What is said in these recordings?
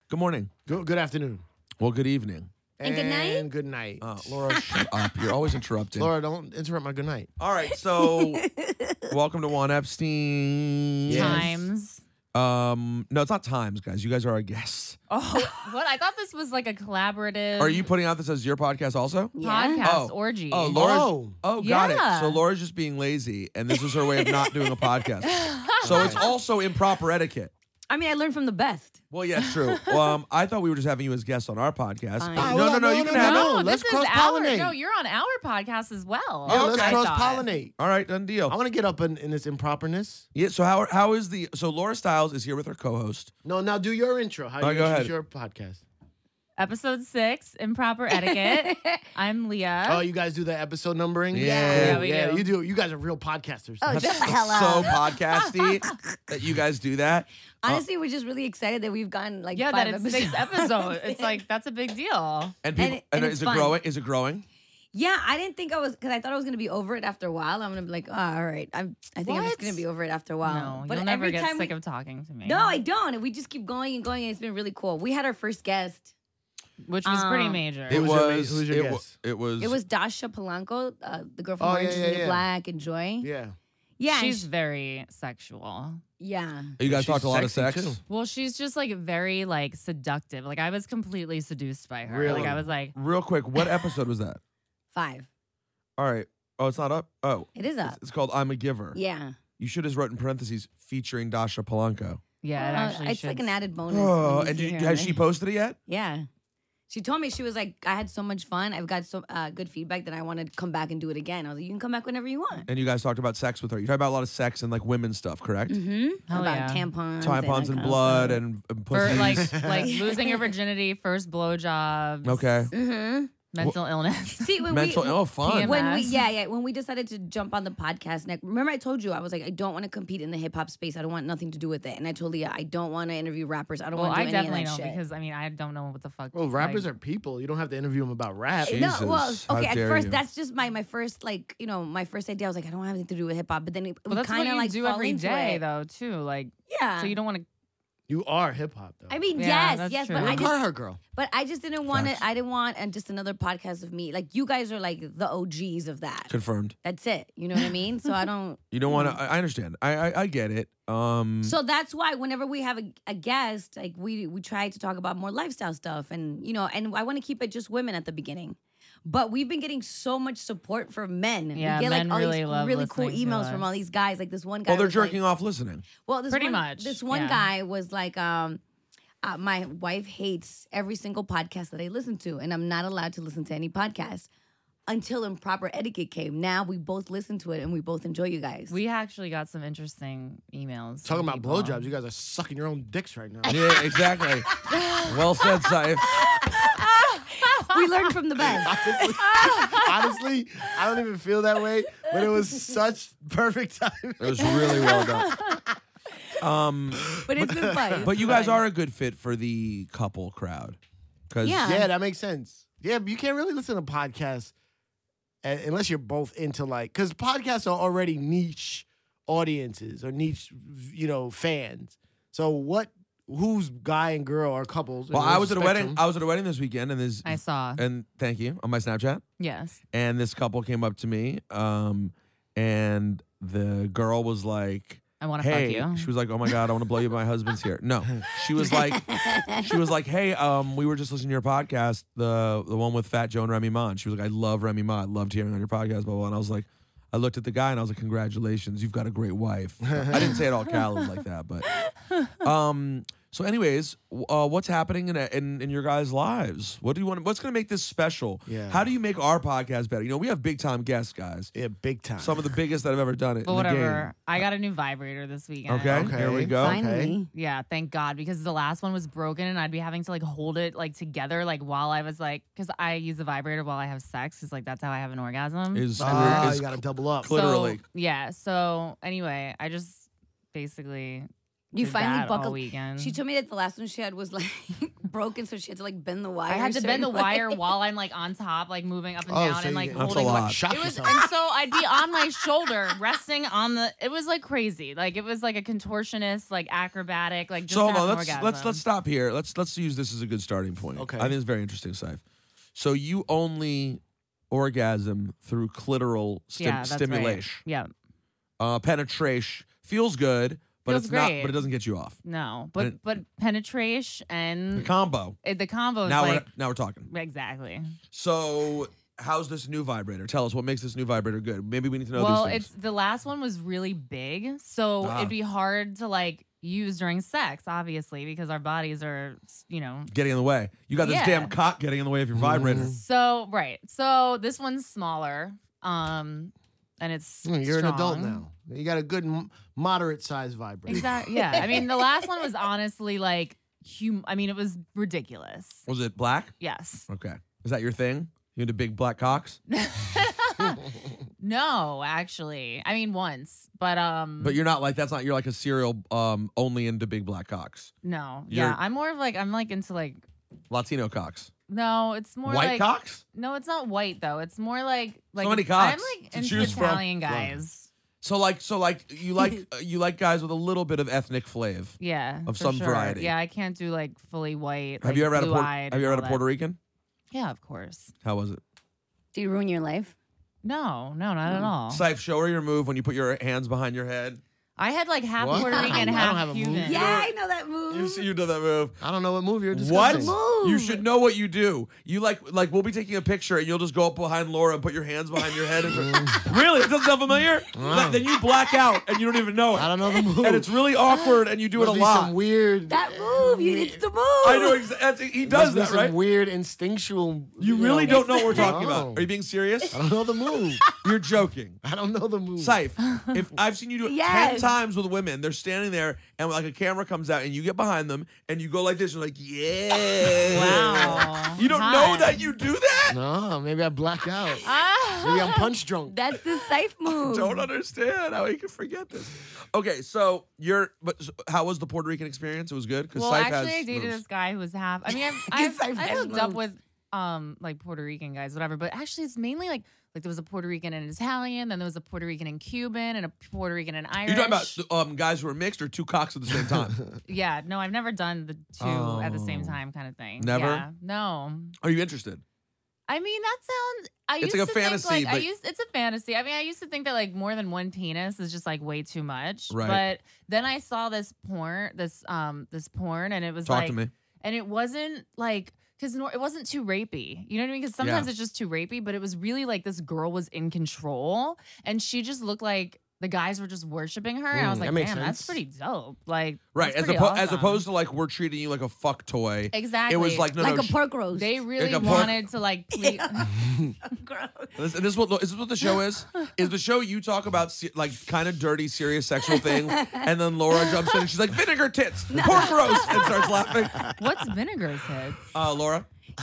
Good morning. Good afternoon. Well, good evening. And good night? And good night. Laura, shut up. You're always interrupting. Laura, don't interrupt my good night. All right, so welcome to Juan Epstein. Yes. Times. No, it's not Times, guys. You guys are our guests. Oh, what? I thought this was like a collaborative Are you putting out this as your podcast also? podcast orgy. Oh, Laura. Oh. Got Yeah. it. So Laura's just being lazy, and this is her way of not doing a podcast. So it's also improper etiquette. I mean, I learned from the best. Well, yeah, true. I thought we were just having you as guests on our podcast. Fine. But Oh, no, you can have it. No, Let's this is our. cross-pollinate. No, you're on our podcast as well. Yeah, Oh, let's okay. cross-pollinate. All right, done deal. I want to get up in this improperness. Yeah. So how is the Laura Stiles is here with her co-host. No, now do your intro. How All right, you go introduce ahead. your podcast? Episode 6, Improper Etiquette. I'm Leah. Oh, you guys do the episode numbering? Yeah. Cool. Yeah, we do. You do. You guys are real podcasters. Oh, That's shut the hell so up. podcasty that you guys do that. Honestly, we're just really excited that we've gotten like yeah, 5 that it's episodes. 6 episodes. It's like, that's a big deal. And people, And is it's it fun. growing? Is it growing? Yeah, I didn't think I was, because I thought I was going to be over it after a while. I'm going to be like, oh, all right. I think I'm just What? going to be over it after a while. No, but you'll never every get time sick of talking to me. No, I don't. And we just keep going and going, and it's been really cool. We had our first guest. Which was pretty major. Who was your guest? It was. It was Dasha Polanco, the girl from Oh, Orange is the New yeah. Black and Joy. Yeah. Yeah. and She's very sexual. yeah. You guys She's talked a lot of sexy, sex. too. Well, she's just like very like seductive. Like I was completely seduced by her. Really? Like I was like, Real quick, what episode was that? 5. All right. Oh, it's not up. Oh, It is up. it's called "I'm a Giver." Yeah. You should have wrote in parentheses featuring Dasha Polanco. yeah, it actually it's should. like an added bonus. Oh, when you and see her, has she right? posted it yet? Yeah. She told me, she was like, I had so much fun. I've got so good feedback that I want to come back and do it again. I was like, you can come back whenever you want. And you guys talked about sex with her. You talked about a lot of sex and like women's stuff, correct? Mm-hmm. Hell About yeah. tampons. Tampons and that blood kind and For pussies. like losing your virginity, first blowjobs. Okay. of stuff. Mm-hmm. Mental illness. See, when Mental. we, Oh, fun. PM. when we decided to jump on the podcast next, remember I told you, I was like, I don't want to compete in the hip hop space. I don't want nothing to do with it. And I told Leah, I don't want to interview rappers. I don't Well, want to I do any definitely of that don't shit. because I mean I don't know what the fuck. Well, rappers like, are people. You don't have to interview them about rap. Jesus. No, well, How okay. At dare first, you. that's just my first my first idea. I was like, I don't have anything to do with hip hop. But then Well, that's what kind of you like do fall every into day it. though too. Like Yeah. so you don't want to. You are hip hop though. I mean, Yeah, yes, that's yes, true. but You're I a just Carhartt girl. But I just didn't want Facts. it. I didn't want just another podcast of me. Like you guys are like the OGs of that. Confirmed. That's it. You know what I mean? So I don't. You don't want to. I understand. I get it. So that's why whenever we have a guest, like we try to talk about more lifestyle stuff, and and I want to keep it just women at the beginning. But we've been getting so much support from men. Yeah, we get men like all really these love really cool listening to emails from all us. these guys. Like this one guy. Well, they're was like- jerking off listening. Well, Pretty much, This one yeah. guy was like, my wife hates every single podcast that I listen to, and I'm not allowed to listen to any podcast until Improper Etiquette came. Now we both listen to it, and we both enjoy you guys. We actually got some interesting emails. Talking from about people. blowjobs, you guys are sucking your own dicks right now. Yeah, exactly. Well said, Saif. We learned from the best. Honestly, I don't even feel that way, but it was such perfect timing. It was really well done. But it's been fun. But you guys are a good fit for the couple crowd. Cause Yeah. Yeah, that makes sense. Yeah, but you can't really listen to podcasts unless you're both into because podcasts are already niche audiences or niche, fans. So who's guy and girl or couples? Well, in I this was at a spectrum? wedding. I was at a wedding this weekend, and I saw. and thank you on my Snapchat. Yes. And this couple came up to me, and the girl was like, I want to "Hey," fuck you. she was like, "Oh my god, I want to blow you, but my husband's here." No, she was like, "Hey, we were just listening to your podcast, the one with Fat Joe and Remy Ma." And she was like, "I love Remy Ma. I loved hearing on your podcast." Blah blah. And I was like, I looked at the guy and I was like, "Congratulations, you've got a great wife." I didn't say it all callous like that, but So, anyways, what's happening in your guys' lives? What do you want? What's going to make this special? Yeah. How do you make our podcast better? We have big time guests, guys. Yeah, big time. Some of the biggest that I've ever done it. But in the whatever. I got a new vibrator this weekend. game. Okay. Here we go. Finally. Yeah, thank God, because the last one was broken and I'd be having to hold it together while I was because I use the vibrator while I have sex because that's how I have an orgasm. Is you got to double up. Literally. So, yeah. So anyway, I just basically You did finally that all buckled. weekend. She told me that the last one she had was like broken, so she had to like bend the wire. I had to a bend the certain wire way. while I'm like on top, like moving up and Oh, down so and you like get- That's a holding. lot. Shock It was, yourself. and so I'd be on my shoulder, resting on the. It was like crazy, like it was like a contortionist, like acrobatic, like just So hold to on, have let's an let's orgasm. let's stop here. Let's use this as a good starting point. Okay. I think it's very interesting, Saif. So you only orgasm through clitoral Yeah, that's right. stimulation, Yeah, penetration feels good, but Feels it's not. great. But it doesn't get you off. no, And but penetration The and combo. the combo is Now like we're talking. exactly. So how's this new vibrator? Tell us what makes this new vibrator good. Maybe we need to know Well, these things. it's the last one was really big, so Ah. it'd be hard to like use during sex, obviously, because our bodies are, Getting in the way. You got this Yeah. damn cock getting in the way of your vibrator. So right. So this one's smaller, and it's You're an adult strong. now. You got a good moderate size vibrator. Exactly. Yeah. I mean, the last one was honestly like, I mean, it was ridiculous. Was it black? Yes. Okay. Is that your thing? You into big black cocks? No, actually. I mean, once, but But you're not like that's not you're like a serial only into big black cocks. no. you're- Yeah, I'm more of like I'm like into like Latino cocks. no. It's more White like cocks? no. It's not white though. It's more like many I'm cocks like to into choose from. Italian guys. So like you like guys with a little bit of ethnic flav. Yeah, Of for some sure. variety. Yeah, I can't do like fully white. Have you ever had a blue-eyed Have you ever and had a all Puerto that. Rican? Yeah, of course. How was it? Do you ruin your life? No, not at all. Saif, show her your move when you put your hands behind your head. I had like half What? Puerto Rican, I don't half have a move. Cuban. Yeah, I know that move. You did that move. I don't know what movie you're What? discussing. Move. You should know what you do. You like we'll be taking a picture and you'll just go up behind Laura and put your hands behind your head. And really, it doesn't sound familiar. Then you black out and you don't even know it. I don't know the move. And it's really awkward and you do it Must a be lot. Some weird. That move. It's the move. I know exactly. He does must be that, some right? Weird instinctual. You really don't know what we're talking No. about. Are you being serious? I don't know the move. You're joking. I don't know the move. Saif, if I've seen you do it 10 Yes. times with women, they're standing there and like a camera comes out and you get behind them and you go like this. You're like, yeah. Wow. You don't know that you do that? No, maybe I black out. Ah. Maybe I'm punch drunk. That's the safe move. Don't understand how you can forget this. Okay, so how was the Puerto Rican experience? It was good because Well, Saif actually, has I dated moves. this guy who was half. I mean, Saif I've has hooked up moves. with like Puerto Rican guys, whatever. But actually, it's mainly like there was a Puerto Rican and Italian, then there was a Puerto Rican and Cuban, and a Puerto Rican and Irish. You're talking about guys who are mixed or two cocks at the same time? Yeah, no, I've never done the two at the same Oh. time kind of thing. Never? Yeah, no. Are you interested? I mean, that sounds. I It's used like a to fantasy, Think, like, but- it's a fantasy. I mean, I used to think that like more than one penis is just like way too much. Right. But then I saw this porn, this porn, and it was Talk like, to me. and it wasn't like. Because it wasn't too rapey. You know what I mean? Because sometimes Yeah. it's just too rapey, but it was really like this girl was in control and she just looked like the guys were just worshiping her. And I was that like, makes damn, that's sense. pretty dope. Like, Right, that's as pretty as awesome. opposed to like we're treating you like a fuck toy. Exactly. It was like no, like no. a pork roast. They really Like a pork- wanted to like please. Gross. This is what the show is? Is the show you talk about like kind of dirty, serious sexual things, and then Laura jumps in and she's like vinegar tits, pork roast, and starts laughing. What's vinegar tits? Laura,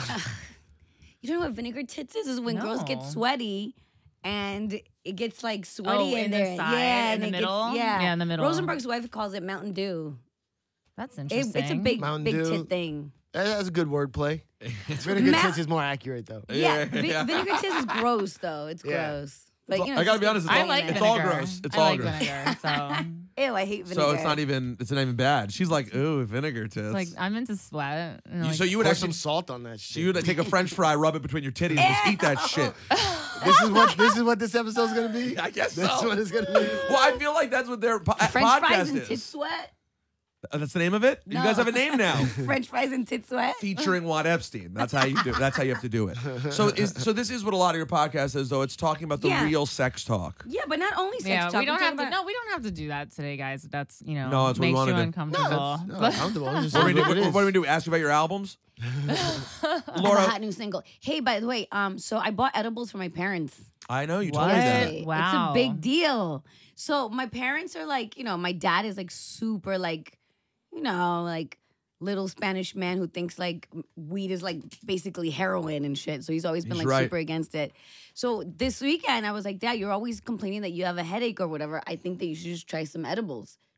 You don't know what vinegar tits is? Is when girls get No. sweaty and it gets like sweaty Oh, in in the there. side, yeah, in and the it middle? Gets, yeah. Yeah, in the middle. Rosenberg's wife calls it Mountain Dew. That's interesting. It's a big, Mountain big Dew. tit thing. That's a good wordplay. Vinegar Ma- tits is more accurate though. Yeah, Yeah. Vinegar tits is gross though. It's Yeah. gross. But you know, I gotta it's be honest, just it's I all- like it's vinegar. all gross. It's I all like gross. vinegar. So Ew, I hate vinegar. So it's not even bad. She's like, ooh, vinegar tits. like I'm into sweat. And, like, so you would Pour actually some salt on that so shit. you would take a French fry, rub it between your titties, and just eat that shit. This is what this episode's gonna be. I guess That's so. what it's gonna be. Well, I feel like that's what their French podcast fries and tit is. sweat. That's the name of it. You guys have a name now. French fries and tit sweat. Featuring Juan Epstein. That's how you do. That's how you have to do it. So this is what a lot of your podcast is, though. It's talking about the Yeah. real sex talk. Yeah, but not only sex yeah, talk. we don't talk have to. about- No, we don't have to do that today, guys. That's No, that's what we makes wanna you do. uncomfortable. No, But- comfortable. It's just What do we do? what it is. What do we do? Ask you about your albums, I have a Laura. hot new single. Hey, by the way, so I bought edibles for my parents. I know you told me What? that. It's Wow. a big deal. So my parents are like, my dad is like super like, like little Spanish man who thinks like weed is like basically heroin and shit. So he's always been He's like right. super against it. So this weekend I was like, Dad, you're always complaining that you have a headache or whatever. I think that you should just try some edibles.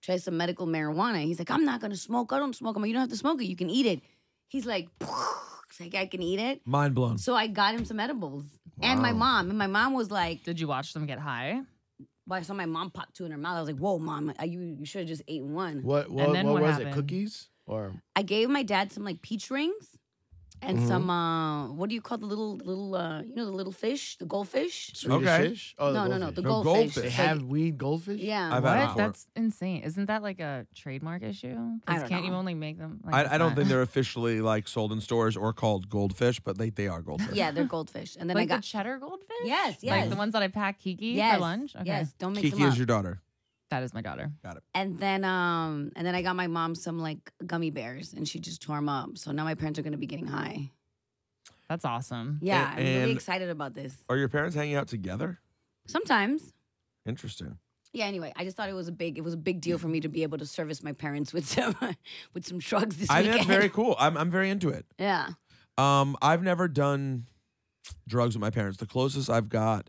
try some medical marijuana. He's like, I'm not gonna smoke. I don't smoke. I'm like, you don't have to smoke it. You can eat it. He's like, it's like I can eat it. Mind blown. So I got him some edibles. And my mom was like, Did you watch them get high? well, I saw my mom pop two in her mouth. I was like, whoa, mom, you should have just ate one. What then what was happened? it? Cookies or I gave my dad some like peach rings and Mm-hmm. some what do you call the little you know, the little fish, the goldfish? Swedish Okay. fish? Oh, No, the no, the goldfish. No, goldfish. goldfish. They It's have like, weed goldfish? yeah. I've had it What? before. That's insane. Isn't that like a trademark issue? I 'Cause don't can't you know. only make them? Like, I don't it's think not- they're officially like sold in stores or called goldfish, but they are goldfish. Yeah, they're goldfish. And then like I got the cheddar goldfish. Yes, Like yes. the ones that I pack Kiki yes, for lunch. Okay. Yes, don't make Kiki them up. is your daughter. That is my daughter. Got it. And then I got my mom some like gummy bears, and she just tore them up. So now my parents are gonna be getting high. That's awesome. Yeah, I'm really and- excited about this. Are your parents hanging out together? Sometimes, Interesting. yeah. Anyway, I just thought it was a big deal for me to be able to service my parents with some with some drugs this I weekend. think that's very cool. I'm very into it. Yeah. I've never done drugs with my parents. The closest I've got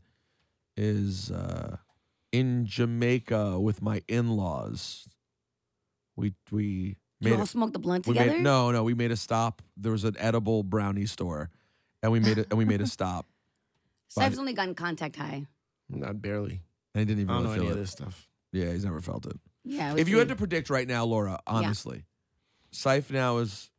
is in Jamaica with my in-laws. We You made all it, smoked the blunt we together? made we made a stop. There was an edible brownie store, and we made a stop. I've only gotten contact high. Not barely. And he didn't even I don't know really any feel of it. this stuff. Yeah, he's never felt it. Yeah. it was If you had me. to predict right now, Laura, honestly, Saif now is,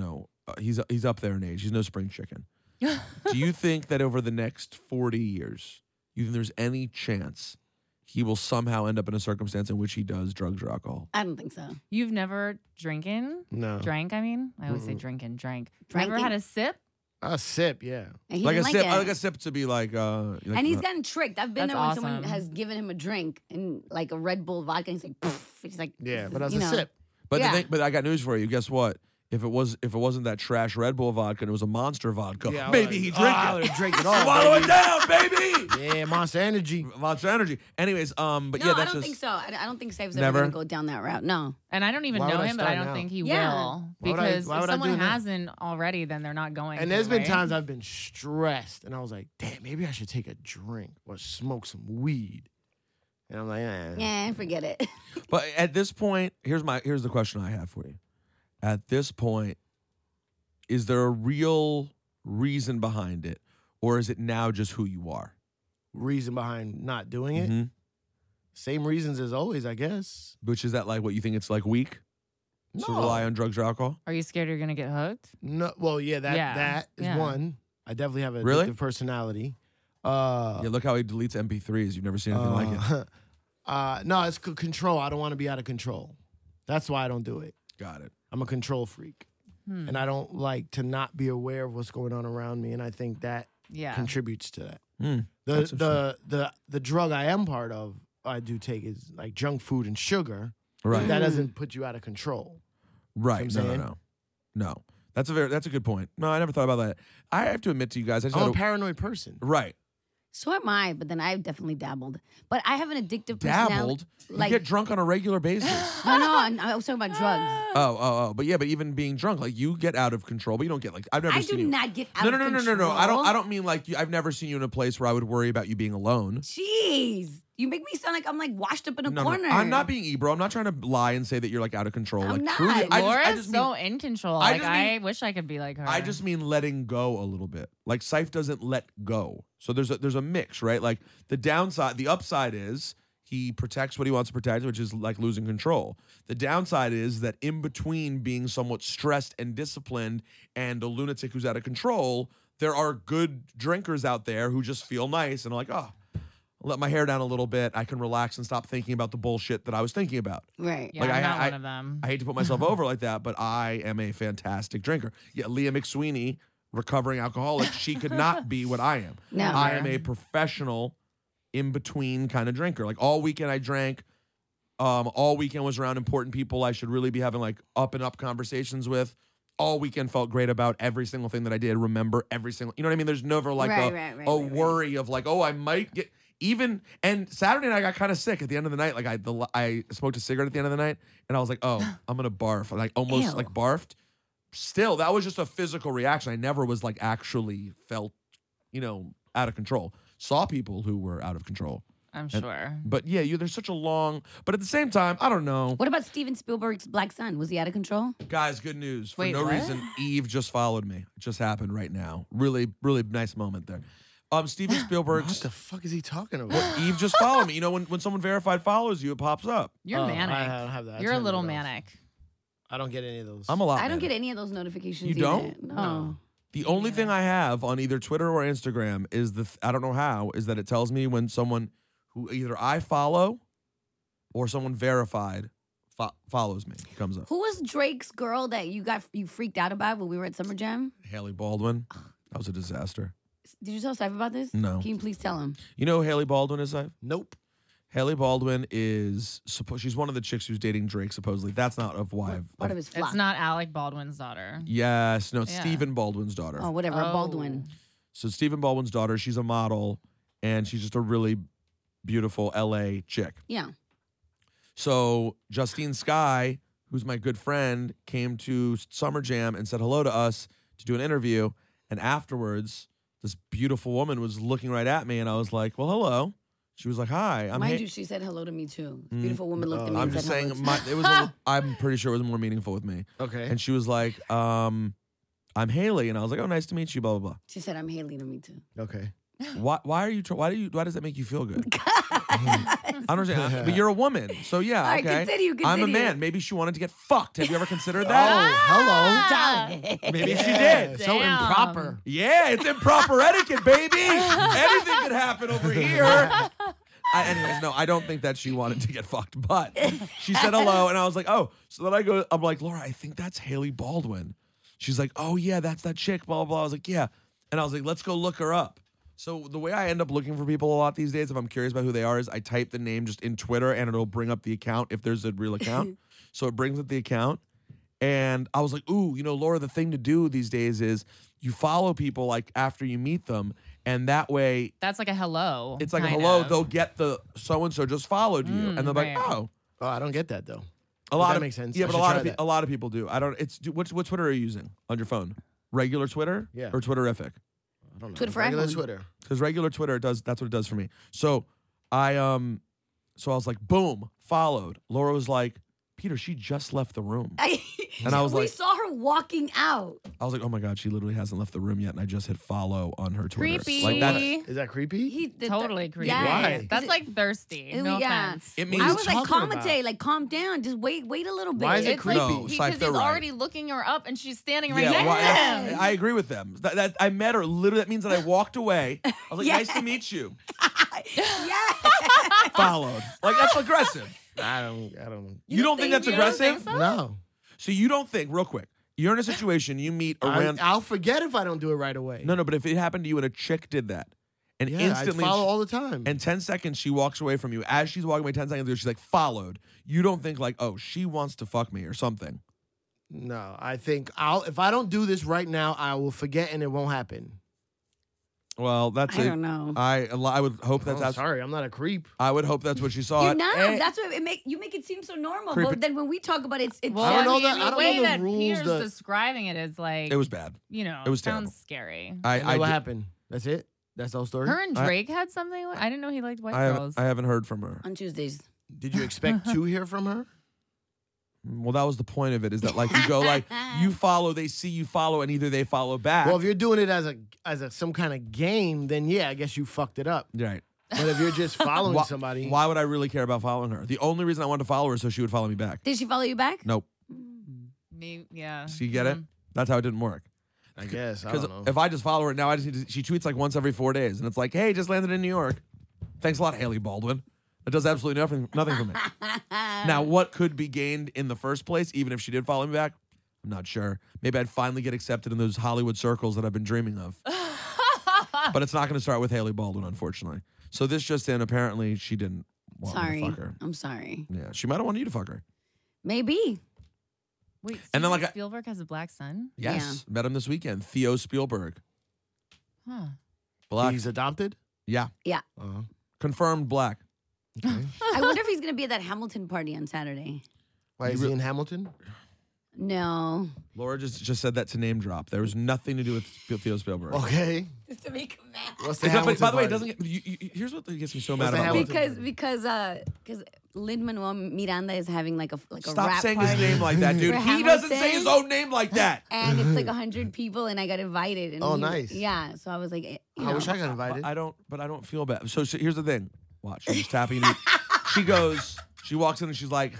he's up there in age. He's no spring chicken. Do you think that over the next 40 years, you think there's any chance he will somehow end up in a circumstance in which he does drugs or alcohol? I don't think so. You've never No. drank, I mean? I always say drank. Never Dranking? had a sip? A sip, yeah. And he Like a didn't sip, it. like a sip to be like, And he's gotten tricked. I've been That's there when someone awesome. has given him a drink and like a Red Bull vodka, and he's like, poof. He's like, Yeah, this but is, as a sip. But yeah. but I got news for you. Guess what? If it wasn't that trash Red Bull vodka and it was a Monster vodka, Yeah, maybe he drink I it. would drink it all. Swallow it baby. down, baby. Yeah, Monster Energy. Monster Energy. Anyways, but No, yeah, I that's don't just think so. I don't think Saif's Never? ever gonna go down that route. No. And I don't even Why know would I him, but I start don't now? think he Yeah. will. Why would I- Because why if would I do someone that? hasn't already, then they're not going And to, there's been right? times I've been stressed, and I was like, damn, maybe I should take a drink or smoke some weed. And I'm like, Yeah, forget it. But at this point, here's the question I have for you. At this point, is there a real reason behind it, or is it now just who you are? reason behind not doing it. Mhm. Same reasons as always, I guess. Which is that like what you think it's like weak to No. rely on drugs or alcohol? Are you scared you're going to get hooked? No, well, yeah, that is yeah. one. I definitely have a Really? addictive personality. Yeah, look how he deletes MP3s. You've never seen anything like it. No, it's control. I don't want to be out of control. That's why I don't do it. Got it. I'm a control freak, and I don't like to not be aware of what's going on around me. And I think that Yeah. contributes to that. That's The drug I am part of, I do take is like junk food and sugar. Right. That doesn't put you out of control. Right. what I'm No, saying? no. That's a good point. No, I never thought about that. I have to admit to you guys, I just I'm a had a- paranoid person. right. So am I, but then I've definitely dabbled. But I have an addictive personality. Dabbled. Like, You get drunk on a regular basis. no, I was talking about drugs. Oh. But yeah, but even being drunk, like you get out of control, but you don't get like I've never I seen do you. not get out No, of no. control. I don't mean like you. I've never seen you in a place where I would worry about you being alone. Jeez. You make me sound like I'm like washed up in a No, corner. I'm not being ebro. I'm not trying to lie and say that you're like out of control. I'm like not. truly, I Laura's just so mean, in control. I Like, just mean- I wish I could be like her. I just mean letting go a little bit. Like Saif doesn't let go. So there's a mix, right? Like the upside is he protects what he wants to protect, which is like losing control. The downside is that in between being somewhat stressed and disciplined and a lunatic who's out of control, there are good drinkers out there who just feel nice and are like, oh, I'll let my hair down a little bit. I can relax and stop thinking about the bullshit that I was thinking about. Right. Yeah, like, I'm not I- one of them. I hate to put myself over like that, but I am a fantastic drinker. Yeah, Leah McSweeney, recovering alcoholic, she could not be what I am. No. I am a professional in between kind of drinker. Like all weekend I drank. All weekend was around important people I should really be having like up and up conversations with. All weekend felt great about every single thing that I did. Remember every single, you know what I mean? There's never like a worry of like, oh, I might get even. And Saturday night I got kind of sick at the end of the night. Like I smoked a cigarette at the end of the night, and I was like, oh, I'm gonna barf. Like almost Ew. like barfed. Still, that was just a physical reaction. I never was like actually felt, out of control. Saw people who were out of control. I'm sure. But yeah, there's such a long. But at the same time, I don't know. What about Steven Spielberg's Black Sun? Was he out of control? Guys, good news. For Wait, no what? reason, Eve just followed me. It just happened right now. Really, really nice moment there. Steven What Spielberg's the fuck is he talking about? Eve just followed me. You know, when someone verified follows you, it pops up. You're Oh, manic. I don't have that. I You're a turn little it off. manic. I don't get any of those. I'm a lot. I don't manic. get any of those notifications. You either. don't? No. The only thing I have on either Twitter or Instagram is I don't know how, is that it tells me when someone who either I follow or someone verified follows me. It comes up. Who was Drake's girl that you freaked out about when we were at Summer Jam? Haley Baldwin. That was a disaster. Did you tell Saif about this? No. Can you please tell him? You know who Haley Baldwin is, Saif? Nope. Haley Baldwin is she's one of the chicks who's dating Drake supposedly. That's not of why. Part of his flock. It's not Alec Baldwin's daughter. Yes, no, it's Yeah. Stephen Baldwin's daughter. Oh, whatever. Oh. Baldwin. So Stephen Baldwin's daughter, she's a model, and she's just a really beautiful LA chick. Yeah. So Justine Skye, who's my good friend, came to Summer Jam and said hello to us to do an interview. And afterwards, this beautiful woman was looking right at me, and I was like, "Well, hello." She was like, "Hi, I'm." Mind you, she said hello to me too. This beautiful woman looked at me I'm and just said saying, hello to it was. I'm pretty sure it was more meaningful with me. Okay. And she was like, "I'm Haley," and I was like, "Oh, nice to meet you." Blah blah blah. She said I'm Haley to me too. Okay. Why does that make you feel good? I don't understand. But you're a woman, so yeah. All right, okay. continue, I'm a continue. man. Maybe she wanted to get fucked. Have you ever considered Oh, that? hello. Maybe she Yeah, did. So Damn. improper. Yeah, it's improper etiquette, baby. Anything could happen over here. Anyways, no, I don't think that she wanted to get fucked, but she said hello, and I was like, oh. So then I'm like, Laura, I think that's Haley Baldwin. She's like, oh yeah, that's that chick, blah, blah, blah. I was like, yeah. And I was like, let's go look her up. So the way I end up looking for people a lot these days, if I'm curious about who they are, is I type the name just in Twitter, and it'll bring up the account if there's a real account. So it brings up the account. And I was like, ooh, Laura, the thing to do these days is you follow people like after you meet them. And that way, That's like a hello. it's like a kind hello. of. They'll get the so-and-so just followed you. And they're like, right. oh. Oh, I don't get that though. A lot that of makes sense. Yeah, I but should try that. a lot of people do. I don't. What Twitter are you using on your phone? Regular Twitter? Yeah. Or Twitterific? I don't know. Twitter for Regular iPhone. Twitter. Because regular Twitter that's what it does for me. So I was like, boom, followed. Laura was like, Peter, she just left the room. And I was we like- saw her walking out. I was like, oh my God, she literally hasn't left the room yet, and I just hit follow on her Twitter. Creepy. Like that's Is that creepy? Totally creepy. Yes. Why? That's like thirsty. Ew, No yeah. offense. it means I you was like, talking commentate, about? like, calm down. Just wait a little bit. Why is it It's creepy? like No, because Syfe, he's they're right. already looking her up and she's standing right yeah, next well, to him. I agree with them. That I met her. Literally, that means that I walked away. I was like, Yeah. nice to meet you. yeah. Followed. Like that's aggressive. I don't. You don't think that's you don't aggressive? think so? No. So you don't think, real quick, you're in a situation, you meet a random. I'll forget if I don't do it right away. No, but if it happened to you and a chick did that, and Yeah, instantly, I follow all the time. and 10 seconds she walks away from you. As she's walking away 10 seconds ago, she's like, followed. You don't think like, oh, she wants to fuck me or something. no, I think if I don't do this right now, I will forget and it won't happen. Well, that's I it. don't know. I would hope Oh, that's. sorry, I'm not a creep. I would hope that's what she saw. You're not. And- That's what you make it seem so normal. Creepy. But then when we talk about it, it's Well, I don't know I that- mean, I the don't way know the that rules Peter's that- describing it is like, it was bad. it was sounds terrible. scary. And then what did- happened? That's it? That's the whole story? Her and I- Drake had something. I didn't know he liked white I girls. haven't heard from her. on Tuesdays. Did you expect to hear from her? Well, that was the point of it. Is that like you go like you follow, they see you follow, and either they follow back. Well, if you're doing it as a some kind of game, then yeah, I guess you fucked it up. right. But if you're just following Why, somebody, why would I really care about following her? The only reason I wanted to follow her is so she would follow me back. Did she follow you back? Nope. Me, yeah. So you get it? That's how it didn't work. I guess I Because don't know. if I just follow her now, I just need to, she tweets like once every 4 days, and it's like, hey, just landed in New York. Thanks a lot, Haley Baldwin. It does absolutely nothing for me. Now, what could be gained in the first place, even if she did follow me back? I'm not sure. Maybe I'd finally get accepted in those Hollywood circles that I've been dreaming of. But it's not going to start with Haley Baldwin, unfortunately. So this just in, apparently she didn't want me Sorry, to fuck her. I'm sorry. Yeah, she might have wanted you to fuck her. Maybe. Wait, And then, like, I- Spielberg has a black son? Yes, met him this weekend. Theo Spielberg. Huh. Black. He's adopted. Yeah, Yeah. Uh-huh. confirmed black. Okay. I wonder if he's gonna be at that Hamilton party on Saturday. Why is he in Hamilton? No. Laura just said that to name drop. There was nothing to do with Theo Spielberg. Okay. Just to make him mad. What's the But Hamilton by the way, it party? doesn't. Here's what gets me so mad the about Hamilton Laura. Because Lin-Manuel Miranda is having like a Stop rap saying party. his name like that, dude. For He doesn't say Hamilton. his own name like that. And it's like 100 people, and I got invited. And Oh, nice. Yeah, so I was like, I wish I got invited. I don't feel bad. So here's the thing. Watch. She's tapping me. She walks in and she's like,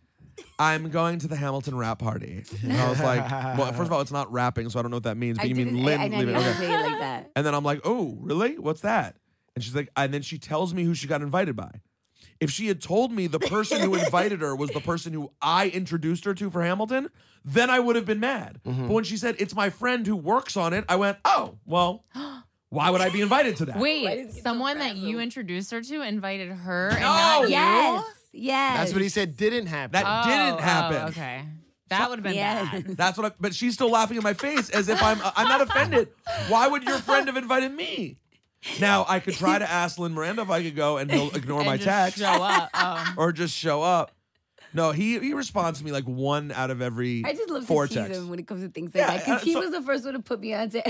I'm going to the Hamilton rap party. And I was like, well, first of all, it's not rapping, so I don't know what that means. But you mean Lynn? I leave it. didn't Okay. say it like that. And then I'm like, oh, really? What's that? And she's like, and then she tells me who she got invited by. If she had told me the person who invited her was the person who I introduced her to for Hamilton, then I would have been mad. But when she said, it's my friend who works on it, I went, oh, well, why would I be invited to that? Wait, someone that you introduced her to invited her and No! not you? Yes. That's what he said didn't happen. That didn't happen. Oh, okay. That would have been bad. That's what but she's still laughing in my face as if I'm not offended. Why would your friend have invited me? Now, I could try to ask Lin Miranda if I could go and he'll ignore And my just text. show up. Oh. Or just show up. No, he responds to me like one out of every I just love four to tease texts. him when it comes to things Yeah, like that. Because he so- was the first one to put me on to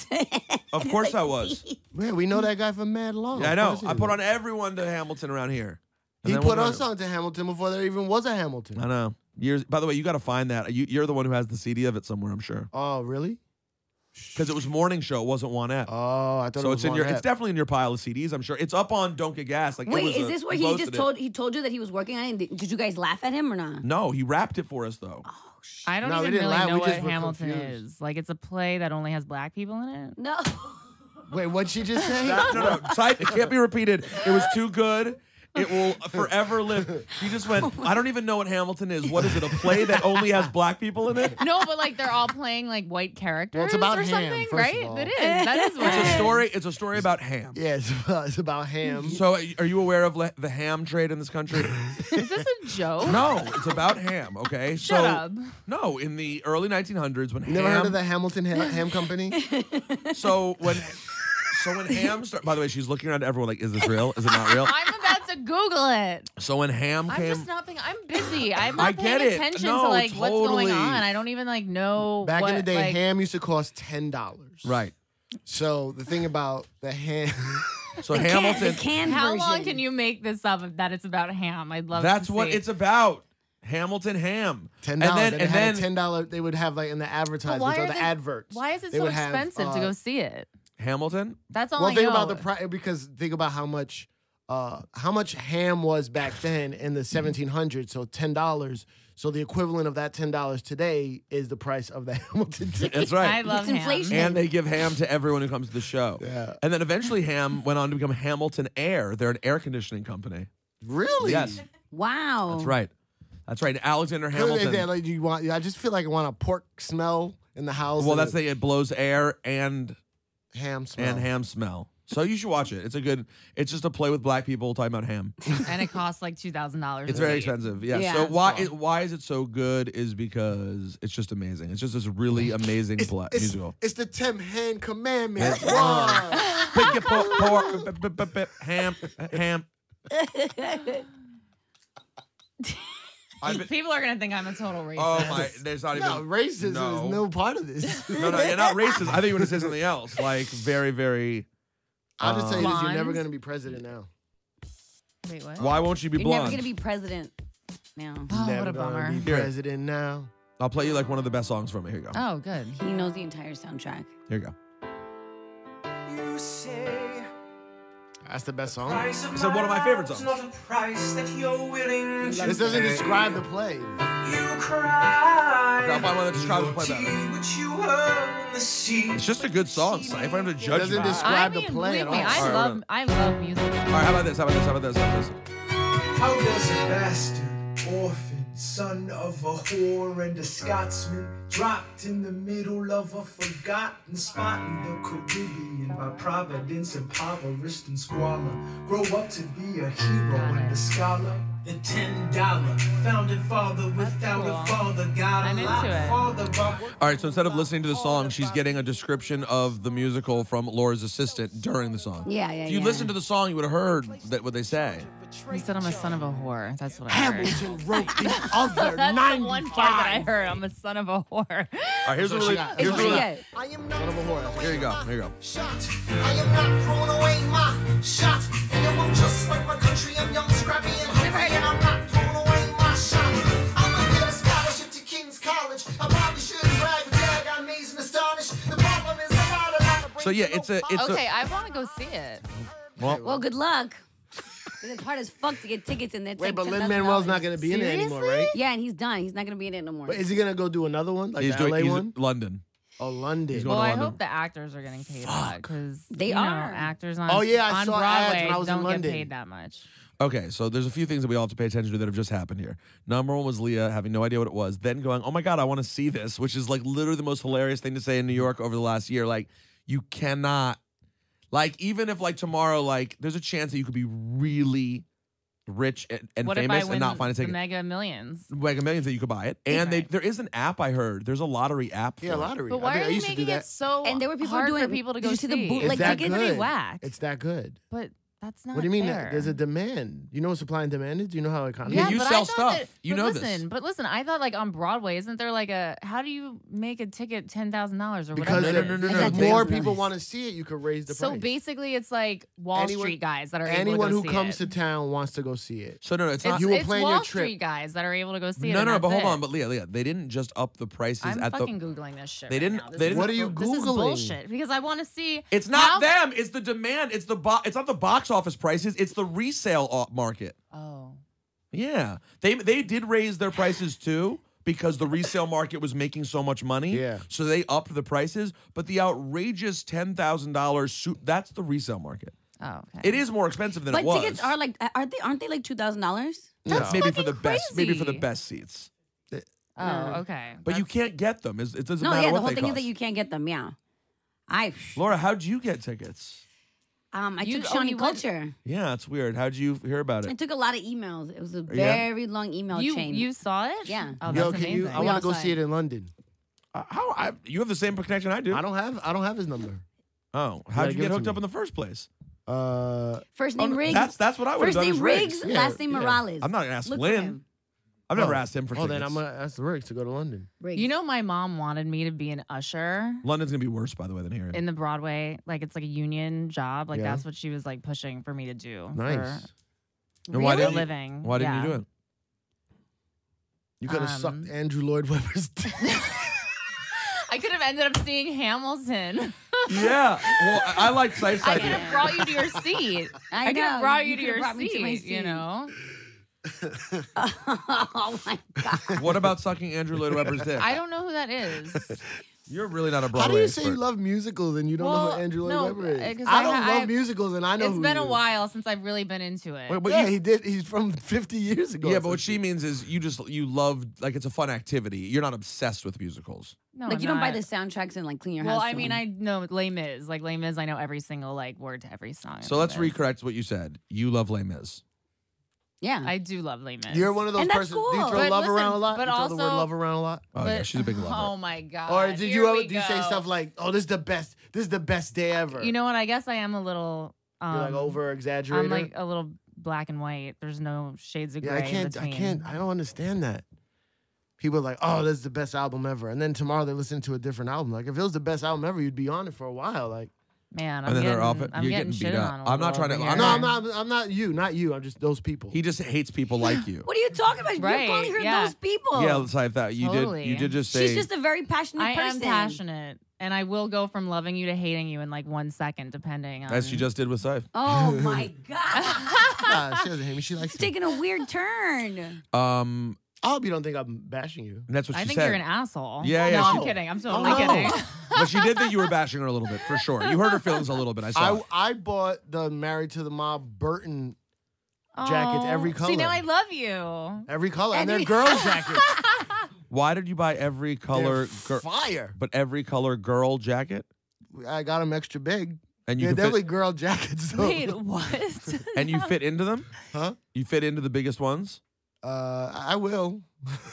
Of course I was. Man, we know that guy for mad long. Yeah, I know. Of course I he put is. on everyone to Hamilton around here. And He then put one us night- on to Hamilton before there even was a Hamilton. I know. Years. By the way, you got to find that. You're the one who has the CD of it somewhere, I'm sure. Oh, really? Because it was morning show. It wasn't one app. Oh, I thought it So was it's in one your. app. It's definitely in your pile of CDs. I'm sure it's up on Don't Get Gas. Like, it Wait, was is this where he posted just it. told you that he was working on it? Did you guys laugh at him or not? No, he rapped it for us though. I don't No, we even didn't really laugh, know we what just were Hamilton confused. is. Like, it's a play that only has black people in it. No. Wait, what'd she just say? No. Type. It can't be repeated. It was too good. It will forever live. He just went. I don't even know what Hamilton is. What is it? A play that only has black people in it? No, but like they're all playing like white characters Well, it's about or ham, something, first of right? all. It is. That is what It's it a is. story. It's a story about ham. Yeah, it's about ham. So, are you aware of the ham trade in this country? Is this a joke? No, it's about ham. Okay, Shut up. No, in the early 1900s when You never ham. heard of the Hamilton Ham Company? So when ham started. By the way, she's looking around to everyone like, is this real? Is it not real? I'm about to Google it. So when ham I'm came. just not thinking. I'm busy. I'm I not get paying it. attention No, to like what's totally. going on. I don't even like know. Back in what, the day, like, ham used to cost $10. Right. So the thing about the ham, So Hamilton. Canned How version. long can you make this up that it's about ham? I'd love. That's to what see. it's about. Hamilton ham. $10. And then they had then a $10. They would have like in the advertisements why or are the they- adverts. Why is it they so would have, expensive to go see it? Hamilton. That's all Well, I think know. about the price because think about how much ham was back then in the 1700s. So $10. So the equivalent of that $10 today is the price of the Hamilton ticket. That's right. I love It's inflation. ham. And they give ham to everyone who comes to the show. Yeah. And then eventually ham went on to become Hamilton Air. They're an air conditioning company. Really? Yes. Wow. That's right. That's right. Alexander Is Hamilton. that like you want? I just feel like I want a pork smell in the house. Well, and that's it blows air and ham smell. ham smell. So you should watch it. It's just a play with black people talking about ham. And it costs like $2,000. It's very expensive. Yeah. Yeah, So it's why is it so good is because it's just amazing. It's just this really amazing musical. It's the 10 hand commandment. That's One. Pick your pork, ham. I've been- People are gonna think I'm a total racist. Oh my! There's not even No, racism no. is no part of this. No, you're not racist. I think you were gonna say something else. Like very, very. I'll just tell you this: you're never Blonde? going to be president now. Wait, what? Why won't you be You're blonde? never gonna be president now. Oh, never what a gonna bummer. Be Here. president now. I'll play you like one of the best songs from it. Here you go. Oh, good. He knows the entire soundtrack. Here you go. You say That's the best song. price of It's one of my favorite songs. Not a price that you're willing to This doesn't pay. describe the play. You cry. I'll find one that describes the play better. Which you hurl in the sea. It's just a good song. So if I have to judge doesn't you. describe- I the mean, play at believe me, all. All right, I love music. All right, how about this? How about this? How does a bastard, orphan, son of a whore and a Scotsman, dropped in the middle of a forgotten spot in the Caribbean by providence, impoverished and squalor, grow up to be a hero and a scholar? The $10 founding father without cool. a father got I'm a into lot it. farther. But All right, so instead of listening to the song, she's getting a description of the musical from Laura's assistant during the song. Yeah. If you listened to the song, you would have heard that what they say. He said I'm a son of a whore. That's what I heard. Hamilton wrote the other That's 95. the one part that I heard. I'm a son of a whore. All right, here's So what she we got- here's It's what we- pretty good. I am Son not of a whore. Here you go. Here you go. shot. I am not throwing away my shot. And it won't just like my country. I'm young, scrappy, and hungry. And I'm not throwing away my shot. I'm gonna get a scholarship to King's College. I probably shouldn't brag, but yeah, I got amazed and astonished. The problem is I got a lot of So yeah, it's a Okay, I want to go see it. Well, good luck. It's hard as fuck to get tickets in there. It's Wait, like but $10,000. Lin-Manuel's not going to be in it anymore, right? Yeah, and he's done. He's not gonna be in it no more. But is he going to go do another one? Like he's the LA doing one? London. Oh, London. He's Well, going to I London. hope the actors are getting paid because They you know, are. actors on Oh, yeah, I on saw ads Broadway when I was in don't London. get paid that much. Okay, so there's a few things that we all have to pay attention to that have just happened here. Number one was Leah having no idea what it was, then going, "Oh my god, I want to see this," which is like literally the most hilarious thing to say in New York over the last year. Like, you cannot, like, even if like tomorrow, like, there's a chance that you could be really rich and What if famous I win and not find a the ticket. Mega Millions? Mega Millions that you could buy it, and Right. there is an app I heard. There's a lottery app. Yeah, for it. lottery. But why I are they used to do making that. it so And there were people hard doing for people to did go you see the see? bootleg It's that tickets? Pretty good. whack. It's that good. But that's not What do you mean? fair. There's a demand. You know what supply and demand is? Do you know how economy? Yeah, you but I sell thought stuff. that- You but know listen, this. But listen, I thought like on Broadway, isn't there like a how do you make a ticket $10,000 or Because whatever? No, it no, is? no, no, if no. more They- people want to see it, you could raise the So price. basically, it's like Wall Anyone- Street guys that are anyone able who to go see comes it. to town wants to go see it. So no, it's not. It's, You were it's planning Wall your trip. Street guys that are able to go see it. No, and no, but that's hold it. on. But Leah, they didn't just up the prices I'm at fucking the. googling this shit. They right didn't- now. This they is- didn't- What are you This is Googling? bullshit because I want to see. It's not how- them. It's the demand. It's the it's not the box office prices. It's the resale market. Oh, Yeah, they did raise their prices too because the resale market was making so much money. Yeah. So they upped the prices, but the outrageous $10,000 that's the resale market. oh, okay. It is more expensive than But it was. tickets are like, aren't they like $2,000? That's maybe for the fucking best, maybe for the crazy. best seats. Oh, okay. But you That's- can't get them. It doesn't No, matter yeah, the what whole they thing is cost. that you can't get them. Yeah, Laura, how'd you get tickets? I You- took oh, Shawnee you went- Culture. Yeah, it's weird. How'd you hear about I it? took a lot of emails. It was a Yeah? very long email You chain. you saw it? Yeah. Oh, that's Yo, can amazing. you? I We want all to go saw see it. it in London. You have the same connection I do. I don't have his number. Oh, gotta how'd you give get it to hooked up me. in the first place? First Oh, name no, Riggs. That's what I would have First done. name is Riggs, Yeah, last name yeah. Morales. I'm not gonna ask Look for Lynn. him. I've never asked him for Oh, tickets. then I'm gonna ask the Riggs to go to London. Riggs. You know, my mom wanted me to be an usher London's gonna be worse, by the way, than here. in the Broadway. Like it's like a union job. Like Yeah. that's what she was like pushing for me to do. Nice. And why For didn't a you- living. Why didn't yeah. you do it? You could have sucked Um, Andrew Lloyd Webber's dick. I could have ended up seeing Hamilton. Yeah. Well, I like Sife's I could idea. have brought you to your seat. I could have know, brought you you to could your have brought me to my seat. You seat. know. Oh my god. What about sucking Andrew Lloyd Webber's dick? I don't know who that is. You're really not a How Broadway do you say expert. you love musicals and you don't know Well, who Andrew Lloyd no, Webber is? 'cause I don't love I- musicals and I know It's who been he a is. while since I've really been into it. Wait, but Yeah, you- he did. He's from 50 years ago. yeah, or but what she something. means is you love like it's a fun activity. You're not obsessed with musicals. no, Like I'm you don't buy not. the soundtracks and like clean your Well, house. I to mean, them. I know Les Mis. Like Les Mis, I know every single like word to every song. in So Les let's Mis. recorrect what you said. You love Les Mis. yeah. I do love Les Mis. You're one of those And that's persons. Do you cool. throw But love listen, around a lot? but You throw the word also- love around a lot? Oh yeah, she's a big lover. Oh my god. Or did Here you ever we do you say go. stuff like, "Oh, this is the best. This is the best day ever"? You know what? I guess I am a little. You're like over exaggerated. I'm like a little black and white. There's no shades of Yeah, gray I in can't. between. I don't understand that. People are like, "Oh, this is the best album ever," and then tomorrow they listen to a different album. Like, if it was the best album ever, you'd be on it for a while. Like, Man, I'm And then getting, they're off it. I'm You're getting getting beat shitted up. on. a I'm not little trying to- over I'm here. no, I'm not you, not you. I'm just those people. He just hates people like you. What are you talking about? Right, You're calling her yeah. those people. Yeah, Saif, that you Totally. did just say. She's just a very passionate I person. am passionate, and I will go from loving you to hating you in like 1 second, depending on. as she just did with Saif. Oh my god. She doesn't hate me. She likes It's me. taking a weird turn. I hope you don't think I'm bashing you. And that's what I she think said. you're an asshole. Yeah, yeah, No, she- I'm kidding. I'm totally Oh, no. kidding. But she did think you were bashing her a little bit, for sure. You hurt her feelings a little bit. I saw. it. I bought the Married to the Mob Burton jackets, every See, now color. I love you. every color, and they're Every- girls' jackets. Why did you buy every color, They're fire. but every color girl jacket? I got them extra big. And you Yeah, can definitely fit, girl jackets. Though. Wait, what? and you fit into them? Huh? You fit into the biggest ones? I will.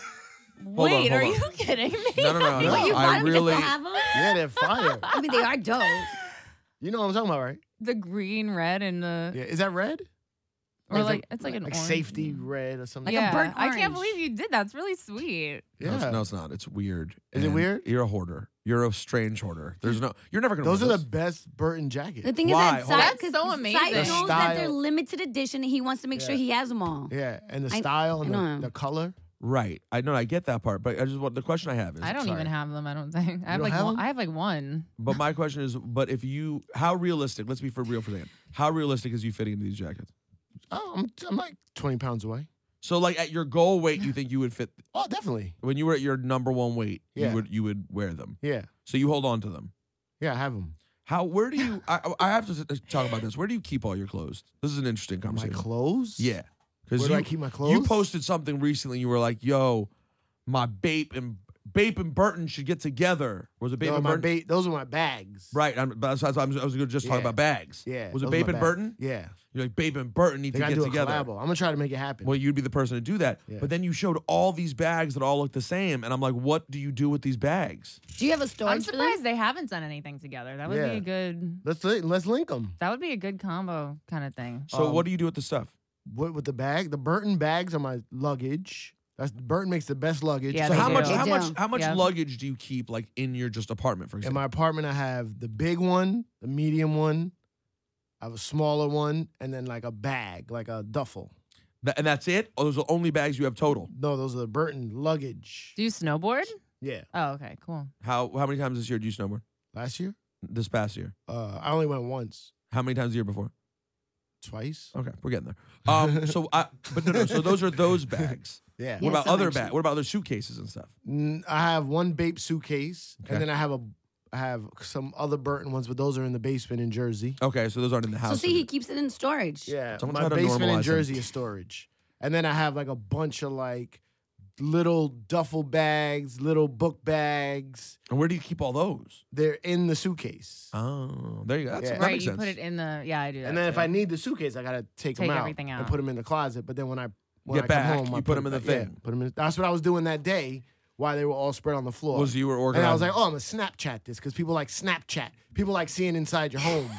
Wait, hold are on. you kidding me? No. No, Wait, you I bought them really just to have them? Yeah, they're fire. I mean, they are dope. You know what I'm talking about, right? The green, red, and the Yeah. Is that red? or is like it it's like an Like orange. safety red or something. Like a yeah, burnt I can't orange. believe you did that. It's really sweet. Yeah. No, it's not. It's weird. Is it And weird? You're a hoarder. You're a strange hoarder. There's no. You're never gonna. Those wear are the this. best Burton jackets. The thing Why? is Hold on. that That's Sai, so 'cause amazing. Sai The knows that they're style. limited edition, and he wants to make sure Yeah. he has them all. Yeah, and the I- style I and know. the color. Right. I know. I get that part, but I just want the question I have is. I don't sorry. even have them. I don't think. I have don't like have one. them? I have like one. But my question is, but if you, how realistic? Let's be for real for Dan. How realistic is you fitting into these jackets? Oh, I'm like 20 pounds away. So, like at your goal weight, you think you would fit Oh, definitely. when you were at your number one weight? Yeah. You would wear them. Yeah. So you hold on to them. Yeah, I have them. How? Where do you? I have to talk about this. Where do you keep all your clothes? This is an interesting My conversation. clothes? Yeah, because Where do I keep my clothes? You posted something recently. You were like, "Yo, my Bape and Burton should get together." Was it Bape No, and my Burton? those are my bags. Right. I was going to just talk Yeah. about bags. Yeah. Was it those are Bape my and bags. Burton? Yeah. You're like, Bape and Burton need They to gotta get do together. a collabo. I'm gonna try to make it happen. Well, you'd be the person to do that. Yeah. But then you showed all these bags that all look the same, and I'm like, what do you do with these bags? Do you have a I'm storage for them? surprised they haven't done anything together. That would Yeah. be a good. Let's link them. That would be a good combo kind of thing. So what do you do with the stuff? What with the bag? The Burton bags are my luggage. Burton makes the best luggage. Yeah, So they how do. much They how much Yeah. luggage do you keep like in your just apartment, for In example? my apartment, I have the big one, the medium one, I have a smaller one, and then like a bag, like a duffel. And that's it? Or those are the only bags you have total? No, those are the Burton luggage. Do you snowboard? Yeah. Oh, okay, cool. How many times this year do you snowboard? Last year, This past year? I only went once, How many times the year before? twice. Okay, we're getting there. But no. So those are those bags. Yeah. What Yeah, about some other actually. bags? What about other suitcases and stuff? I have one Bape suitcase, Okay. and then I have some other Burton ones, but those are in the basement in Jersey. Okay, so those aren't in the So house. see, he keeps it in storage. Yeah, Someone my try to basement in normalize them. Jersey is storage, and then I have like a bunch of like little duffel bags, little book bags. And where do you keep all those? They're in the suitcase. Oh, there you go. Yeah. That Right, makes you sense. put it in the. Yeah, I do that. And then if too. I need the suitcase, I gotta take them Take out, everything and out. put them in the closet. But then when I Get come back, home, you I put 'em in the back- yeah, thing. put 'em in. That's what I was doing that day while they were all spread on the floor. Was you were and organizing? I was like, oh, I'm gonna Snapchat this because people like Snapchat. People like seeing inside your home.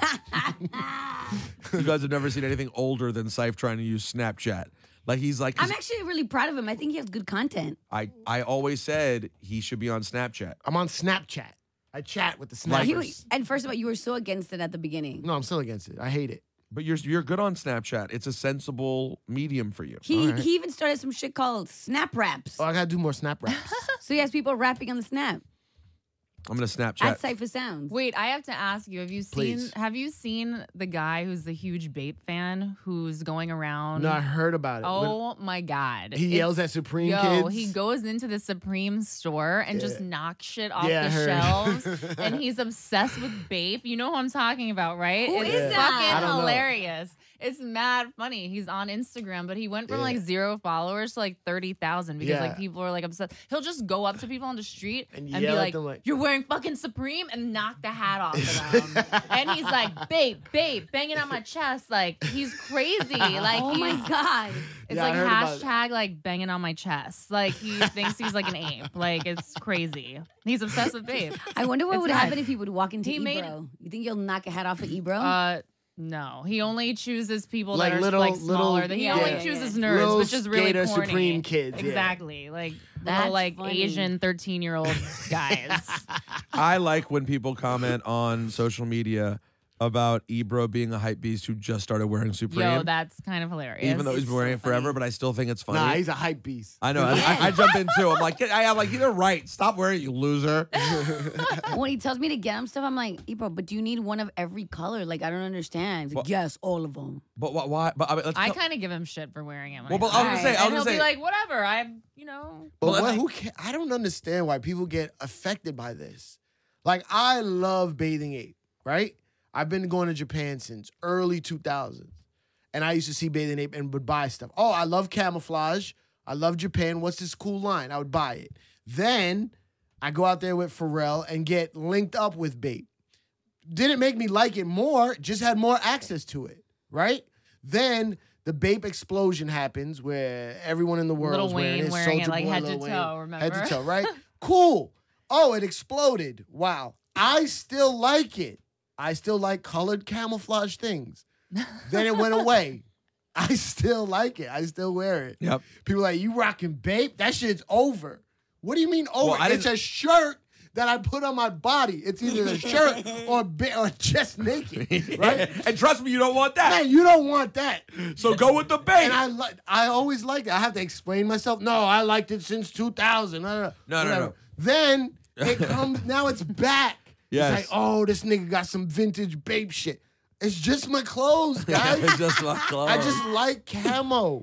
You guys have never seen anything older than Syfe trying to use Snapchat. Like he's like, I'm actually really proud of him. I think he has good content. I always said he should be on Snapchat. I'm on Snapchat. I chat with the Like- snappers. And first of all, you were so against it at the beginning. No, I'm still against it. I hate it. But you're good on Snapchat. It's a sensible medium for you. He Alright. he even started some shit called Snap Raps. Oh, I gotta do more Snap raps. So he has people rapping on the Snap I'm gonna Snapchat. at Cypher Sounds. Wait, I have to ask you. Please. Have you seen the guy who's the huge Bape fan who's going around? No, I heard about it. Oh my God. He yells at Supreme Yo, Kids. he goes into the Supreme store and just knocks shit off Yeah, I the heard. shelves. And he's obsessed with Bape. You know who I'm talking about, right? Who it's is that? I fucking don't know. hilarious. It's mad funny. He's on Instagram, but he went from Yeah. like 0 followers to like 30,000 because Yeah. like people are like obsessed. He'll just go up to people on the street And and, yell be at like, them like- "You're wearing fucking Supreme," and knock the hat off of them. And he's like, "Babe, banging on my chest." Like he's crazy. Like Oh my he's- God. It's Yeah, I like heard about it. hashtag like banging on my chest. Like he thinks he's like an ape. Like it's crazy. He's obsessed with Babe. I wonder what It's would nuts. happen if he would walk into He Ebro. made- You think you'll knock a hat off of Ebro? No, he only chooses people Like that are little- like smaller. little- He yeah, only yeah, chooses yeah. nerds, Little which is really skater corny. Supreme kids, yeah. Exactly, like That's little like funny. Asian 13-year-old guys. I like when people comment on social media about Ebro being a hype beast who just started wearing Supreme. Yo, that's kind of hilarious. even though he's It's been wearing so it forever, funny. but I still think it's funny. Nah, he's a hype beast. I know. I jump in too. I'm like, I'm like, you're right. Stop wearing it, you loser. When he tells me to get him stuff, I'm like, Ebro, but do you need one of every color? Like, I don't understand. He's like, Well- yes, all of them. But why? But I mean, let's I tell- kind of give him shit for wearing it. Well, but I was gonna say, and I was he'll gonna be say- like, whatever. You know. But Well, what, I- who I don't understand why people get affected by this. Like, I love Bathing Ape, right? I've been going to Japan since early 2000s. And I used to see Bathing Ape and would buy stuff. Oh, I love camouflage. I love Japan. What's this cool line? I would buy it. Then I go out there with Pharrell and get linked up with Bape. didn't make me like it more, just had more access to it, right? Then the Bape explosion happens where everyone in the world Lil is wearing Wayne it. wearing it, Soulja like, Boy, head Lil to Wayne, toe, Head to remember? toe, right? Cool. Oh, it exploded. Wow. I still like it. I still like colored camouflage things. Then it went away. I still like it. I still wear it. Yep. People are like, you rocking Bape? That shit's over. What do you mean over? Well, I It's didn't- a shirt that I put on my body. It's either a shirt or just naked, right? And trust me, you don't want that. Man, you don't want that. So go with the bait. And I always liked it. I have to explain myself. No, I liked it since 2000. No. Whatever. Then it comes. Now it's back. Yes. It's like, oh, this nigga got some vintage Bape shit. It's just my clothes, guys. It's just my clothes. I just like camo.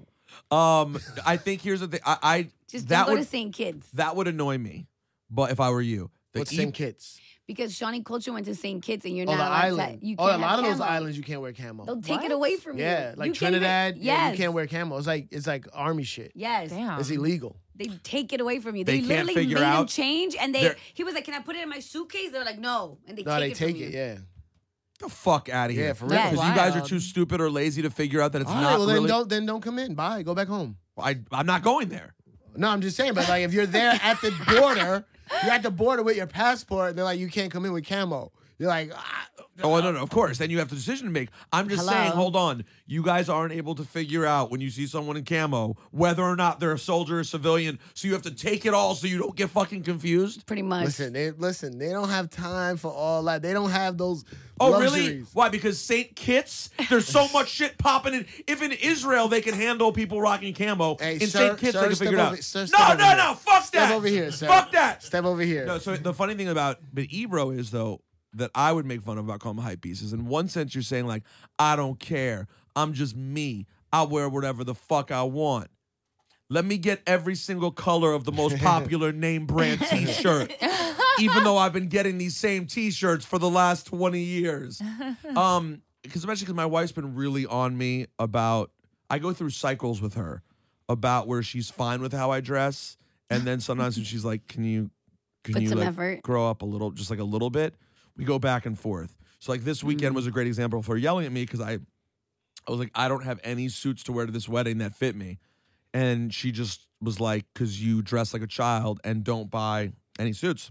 I think here's the thing. I Just that don't go would to St. Kitts. that would annoy me, but if I were you, the What's e- St. Kitts? Because Shawnee Culture went to St. Kitts and you're Oh, not the allowed island. to. You Oh, can't a lot have of those camo. islands you can't wear camo. They'll take What? it away from you. Yeah, like You can't Trinidad. Yes. Yeah, you can't wear camo. It's like army shit. Yes. Damn. It's illegal. They take it away from you. They They, can't literally figure made him out- change, and They're- he was like, "Can I put it in my suitcase?" They're like, "No," and they No, take they it take from it. you. Yeah. the fuck out of here. Yeah, for real. Yes. Because you guys are Wild. too stupid or lazy to figure out that it's All right, not well really. then don't come in. Bye. Go back home. I'm not going there. No, I'm just saying, but like if you're there at the border, you're at the border with your passport, and they're like, you can't come in with camo. You're like, Oh no, of course. Then you have a decision to make. I'm just Hello? saying, hold on. You guys aren't able to figure out when you see someone in camo whether or not they're a soldier or civilian. So you have to take it all so you don't get fucking confused. Pretty much. listen, they don't have time for all that. They don't have those Oh, luxuries. really? Why? Because St. Kitts, there's so much shit popping in. If in Israel they can handle people rocking camo, Hey, in sir, St. Kitts sir, they can step figure it over- out. sir, step No, over no, here. no. Fuck Step that. over here, sir. Fuck that. Step over here. No, so the funny thing about Ebro is, though, that I would make fun of about calling them hype pieces. In one sense, you're saying, like, I don't care. I'm just me. I'll wear whatever the fuck I want. Let me get every single color of the most popular name brand t-shirt, even though I've been getting these same t-shirts for the last 20 years. Especially because my wife's been really on me about, I go through cycles with her about where she's fine with how I dress. And then sometimes when she's like, can you Put some like effort. grow up a little, just like a little bit? We go back and forth. So like this weekend was a great example for yelling at me because I was like, I don't have any suits to wear to this wedding that fit me. And she just was like, because you dress like a child and don't buy any suits.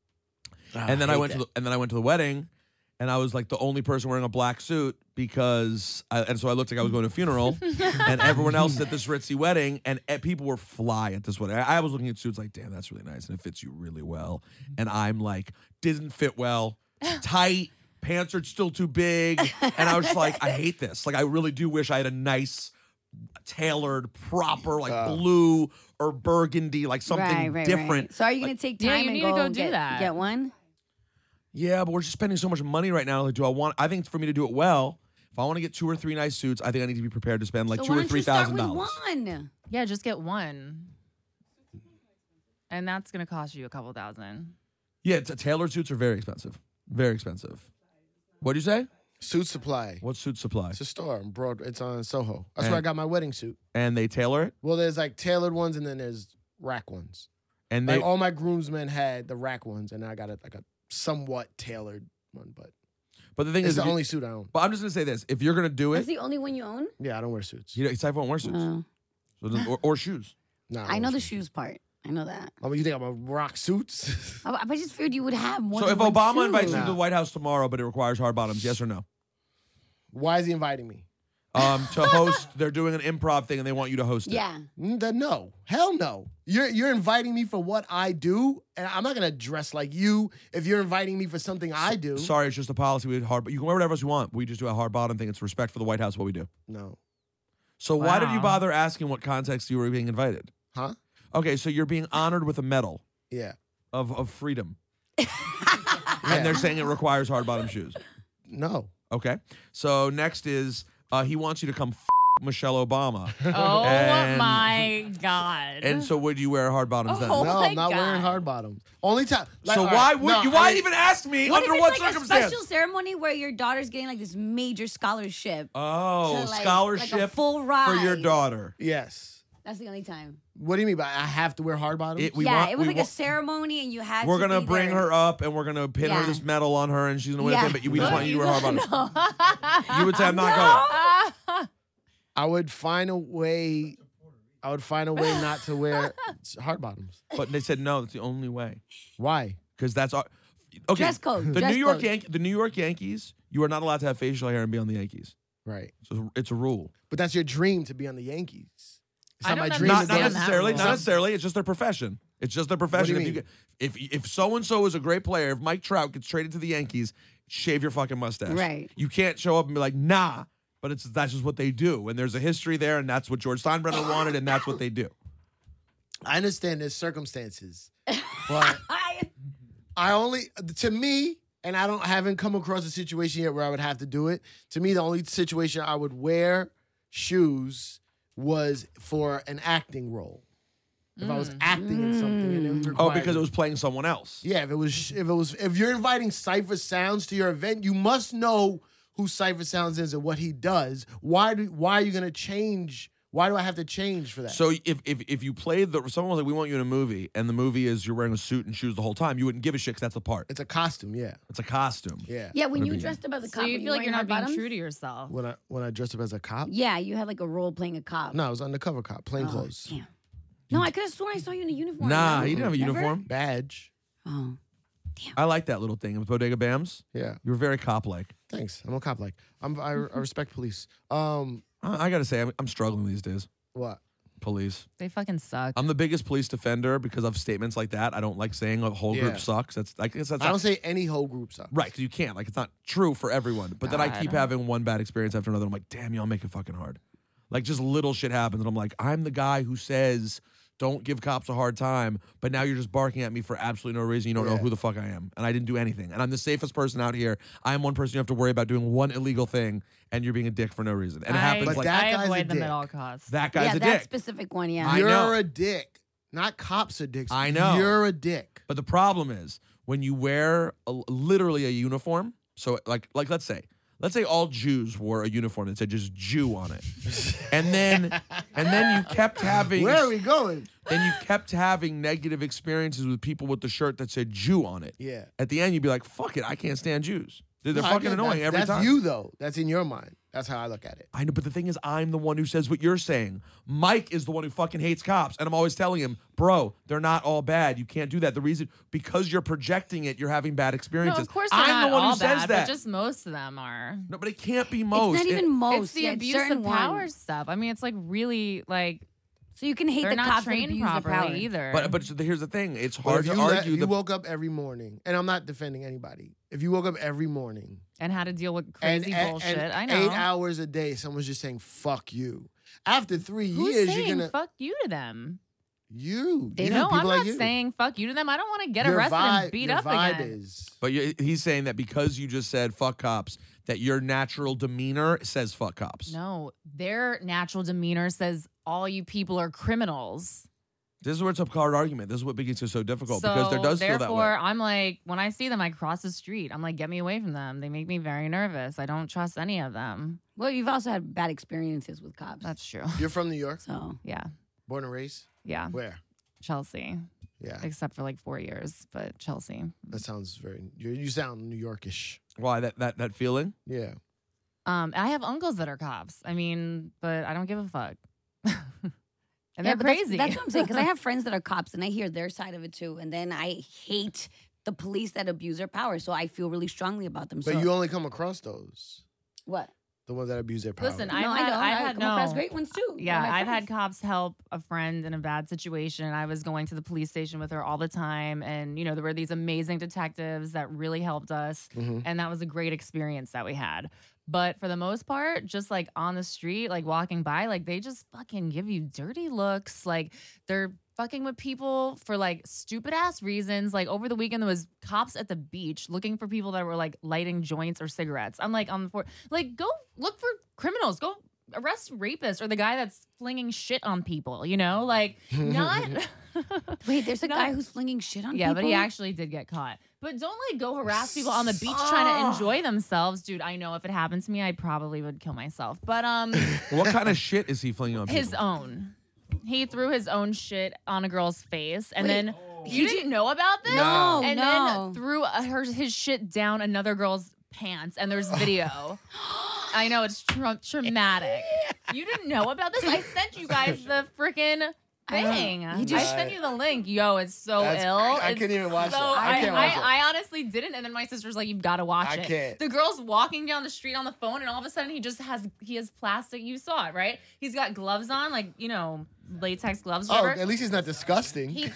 And then I went to the wedding, and I was like the only person wearing a black suit and so I looked like I was going to a funeral, and everyone else at this ritzy wedding, and people were fly at this wedding. I was looking at suits like, damn, that's really nice, and it fits you really well. And I'm like, didn't fit well, tight, pants are still too big, and I was just like, I hate this. Like, I really do wish I had a nice, tailored, proper, like blue or burgundy, like something different. Right. So are you gonna take time Yeah, you and need to go do get, that. get one? Yeah, but we're just spending so much money right now. Like, I think for me to do it well, if I want to get 2 or 3 nice suits, I think I need to be prepared to spend like So $2,000 why or don't you start with $3,000. one? Yeah, just get one. And that's gonna cost you a couple thousand. Yeah, tailored suits are very expensive. Very expensive. What'd you say? Suit Supply. What suit supply? It's a store in It's on Soho. That's And- where I got my wedding suit. And they tailor it, Well, there's like tailored ones and then there's rack ones. and they Like all my groomsmen had the rack ones, and I got like a somewhat tailored one, but But the thing it's is, the if you- only suit I own. But I'm just gonna say this: if you're gonna do That's it, the only one you own? Yeah, I don't wear suits. you know, Cypher won't wear suits, or shoes. Nah, I know wear the suits. shoes part. I know that. I mean, you think I'm gonna rock suits? I just figured you would have more So than if one Obama suit. invites you to Nah. the White House tomorrow, but it requires hard bottoms, yes or no? Why is he inviting me? To host, they're doing an improv thing, and they want you to host it. Yeah. Then no, hell no. You're inviting me for what I do, and I'm not gonna dress like you if you're inviting me for something I do. Sorry, it's just a policy. We had hard, but you can wear whatever else you want. We just do a hard bottom thing. It's respect for the White House. What we do. No, So why did you Wow. bother asking what context you were being invited? huh? Okay, so you're being honored with a medal Yeah. of freedom, and they're saying it requires hard bottom shoes. No. Okay, so next is he wants you to come Michelle Obama, Oh And- my god. and so would you wear hard bottoms then? Oh No, my I'm not wearing God. hard bottoms. Only time. Like, So all why right, would no, you? I Why mean- even ask me What under if what it's like circumstance? a special ceremony where your daughter's getting like this major scholarship? Oh, to, like a scholarship full for your ride. daughter. Yes. That's the only time. What do you mean by I have to wear hard bottoms? It was like a ceremony, and you had. We're to gonna be bring there. her up, and we're gonna pin her Yeah. this medal on her, and she's gonna win Yeah. it. But we just want you to wear hard bottoms. No. You would say I'm not going. I would find a way. I would find a way not to wear hard bottoms. But they said no. That's the only way. Why? Because that's our. Okay. Dress code, The dress New York code. the New York Yankees. You are not allowed to have facial hair and be on the Yankees. Right. So it's a rule. But that's your dream to be on the Yankees. It's I not my don't dream. Not to go understand to- that necessarily. rule. Not necessarily. It's just their profession. It's just their profession. What do you If so and so is a great player, if Mike Trout gets traded to the Yankees, shave your fucking mustache. Right. You can't show up and be like, nah. But that's just what they do, and there's a history there, and that's what George Steinbrenner wanted, and that's what they do. I understand there's circumstances, but I only, to me, and I haven't come across a situation yet where I would have to do it. To me, the only situation I would wear shoes was for an acting role. If I was acting in something, and it Oh, required because me. it was playing someone else. Yeah, if you're inviting Cypher Sounds to your event, you must know who Cypher Sounds is and what he does. Why are you gonna change? Why do I have to change for that? So if you played someone was like, we want you in a movie, and the movie is you're wearing a suit and shoes the whole time, you wouldn't give a shit because that's the part. It's a costume, yeah. It's a costume. Yeah. Yeah, when you dressed up as a So cop, you were feel like wearing you're not hard being bottoms? true to yourself. When I dressed up as a cop? Yeah, you had like a role playing a cop. No, I was undercover cop, plain clothes. Damn. No, I could have sworn I saw you in a uniform. Nah, No? you didn't have a Never? uniform. Badge. Oh. I like that little thing with Bodega Bams. Yeah. You were very cop-like. Thanks. I'm a cop like. I respect police. I gotta say, I'm struggling these days. What? Police. They fucking suck. I'm the biggest police defender because of statements like that. I don't like saying a whole Yeah. group sucks. That's I guess that's I not, don't say any whole group sucks. right because you can't. Like it's not true for everyone. But then I keep God. having one bad experience after another. I'm like, damn, y'all make it fucking hard. Like just little shit happens, and I'm like, I'm the guy who says don't give cops a hard time, but now you're just barking at me for absolutely no reason. You don't know Yeah. who the fuck I am, and I didn't do anything. And I'm the safest person out here. I'm one person you have to worry about doing one illegal thing, and you're being a dick for no reason. And it happens But like that I guy's a avoid them dick. at all costs. that guy's Yeah, a that dick. specific one, yeah. I You're know. a dick. Not cops are dicks. I know. You're a dick. But the problem is when you wear literally a uniform. So like let's say all Jews wore a uniform that said just Jew on it, and then you kept having Where are we going? then you kept having negative experiences with people with the shirt that said Jew on it. Yeah. At the end, you'd be like, "Fuck it, I can't stand Jews. They're No, I fucking get annoying that. every That's time." you though. That's in your mind. That's how I look at it. I know, but the thing is, I'm the one who says what you're saying. Mike is the one who fucking hates cops, and I'm always telling him, bro, they're not all bad. You can't do that. The reason, because you're projecting it, you're having bad No, experiences. of course they're I'm not the one all who says bad, that. but just most of them are. No, but it can't be most. It's not even most. It's the yeah, abuse certain of power ones. stuff. I mean, it's like really like So you can hate they're the not cops that trained abuse their power. properly either. But here's the thing. It's But hard if to you argue. if you woke up every morning, and I'm not defending anybody. If you woke up every morning and how to deal with and, crazy and- bullshit. and I know. 8 hours a day, someone's just saying "fuck you." After 3 Who's years, saying you're gonna fuck you to them? you. They you, No, people I'm like not you. saying fuck you to them. I don't want to get Your arrested vibe, and beat your up vibe again. is But he's saying that because you just said fuck cops, that your natural demeanor says fuck cops. No, their natural demeanor says all you people are criminals. This is where it's a hard argument. This is what makes it so difficult So because there does feel that therefore, way. I'm like, when I see them, I cross the street. I'm like, get me away from them. They make me very nervous. I don't trust any of them. Well, you've also had bad experiences with cops. That's true. You're from New York, So Yeah, born and raised. yeah. Where? Chelsea, Yeah, except for like 4 years, but Chelsea. that sounds very. You sound New Yorkish. Why that feeling? Yeah. I have uncles that are cops. I mean, but I don't give a fuck. And yeah, they're but crazy. That's what I'm saying because I have friends that are cops and I hear their side of it too, and then I hate the police that abuse their power. So I feel really strongly about them. But so you only come across those, what? the ones that abuse their power. Listen, No, I've I had, don't. I've I had come across no. great ones too. Yeah, They're my I've had friends. cops help a friend in a bad situation. I was going to the police station with her all the time. And, there were these amazing detectives that really helped us. Mhm. And that was a great experience that we had. But for the most part, just like on the street, like walking by, like they just fucking give you dirty looks. Like they're fucking with people for like stupid ass reasons. Like over the weekend, there was cops at the beach looking for people that were like lighting joints or cigarettes. I'm like, on the floor, like go look for criminals. Go arrest rapists or the guy that's flinging shit on people. Like not. Wait, there's a No. guy who's flinging shit on Yeah, people. but he actually did get caught. But don't like go harass people on the beach trying to enjoy themselves, dude. I know if it happened to me, I probably would kill myself. But What kind of shit is he flinging on his people? own. He threw his own shit on a girl's face, and Wait, then you didn't know about this? No, and no. then threw his shit down another girl's pants, and there's video. I know, it's traumatic. You didn't know about this? I sent you guys the freaking thing. I sent you the link. Yo, it's so ill. I It's couldn't even watch so, it. I can't watch it. I honestly didn't, and then my sister's like, "You've got to watch I it." can't. The girl's walking down the street on the phone, and all of a sudden he has plastic. You saw it, right? He's got gloves on, like latex gloves. Oh, Whatever. at least he's not disgusting. He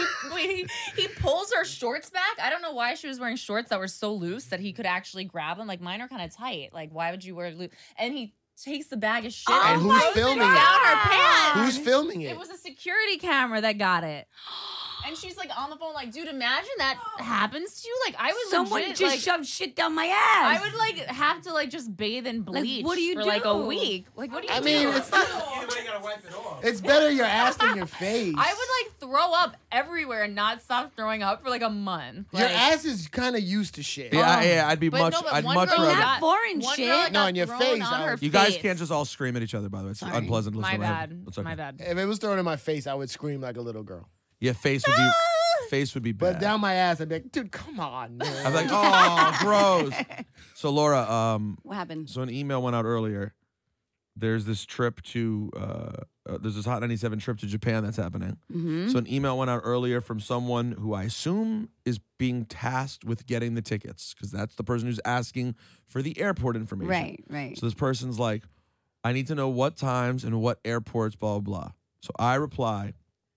pulls her shorts back. I don't know why she was wearing shorts that were so loose that he could actually grab them. Like mine are kind of tight. Like why would you wear loose? And he takes the bag of shit And who's throws filming down it? her pants. Who's filming it? It was a security camera that got it. And she's like on the phone, like, dude, imagine that happens to you. Like, I was Someone legit, just like, shoved shit down my ass. I would like have to like just bathe in bleach what do you for like a do? week. Like, what do you I do? mean, it's not. It's better your ass than your face. I would like throw up everywhere and not stop throwing up for like a month. Your Like, ass is kind of used to shit. Yeah, I'd be But much. no, but I'd one much girl rather. Not foreign one shit. girl got No, in your thrown face, on I her would- You guys face. can't just all scream at each other. By the way, it's Sorry. unpleasant. To My listen to. bad. It's okay. My bad. If it was thrown in my face, I would scream like a little girl. Yeah, face would be bad. But down my ass, I'd be like, dude, come on, man. I'm like, oh, gross. So Laura, What happened? so an email went out earlier. There's this trip to there's this Hot 97 trip to Japan that's happening. Mm-hmm. So an email went out earlier from someone who I assume is being tasked with getting the tickets because that's the person who's asking for the airport information. Right, right. So this person's like, I need to know what times and what airports, blah, blah, blah. So I reply,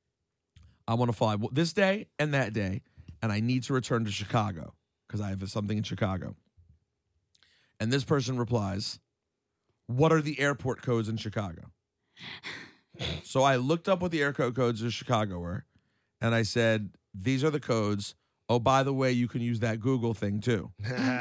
I want to fly this day and that day, and I need to return to Chicago because I have something in Chicago. And this person replies, what are the airport codes in Chicago? So I looked up what the airport codes of Chicago were, and I said, these are the codes. Oh, by the way, you can use that Google thing too.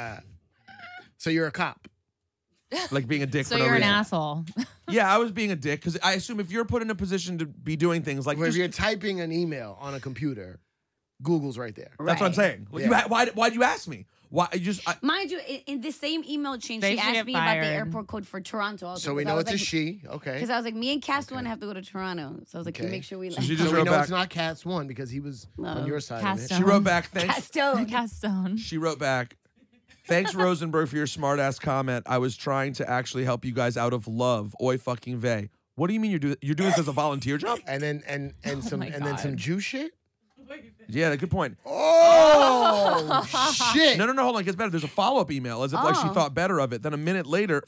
So you're a cop. Like being a dick So for no you're an reason. asshole. Yeah, I was being a dick because I assume if you're put in a position to be doing things like Where if just- you're typing an email on a computer, Google's right there. that's what I'm saying. Like, Yeah. why'd you ask me? Why you just Mind you, in the same email chain, They she should asked get me about the fired. airport code for Toronto. Also, So we know it's a she. Okay. Because I was like, me and Cass one have to go to Toronto. So I was like, can you Okay. make sure we So she like just So we wrote know back. it's not Cat's one because he was on your side of it. Castone. She wrote back. Thanks. Castone. Castone. She wrote back. Thanks, Rosenberg, for your smart ass comment. I was trying to actually help you guys out of love. Oi, fucking vey. What do you mean you're doing this as a volunteer job? And then some my and then some God. Jew shit. Yeah, good point. Oh shit! No, hold on. It gets better. There's a follow up email as if like she Oh. thought better of it. Then a minute later,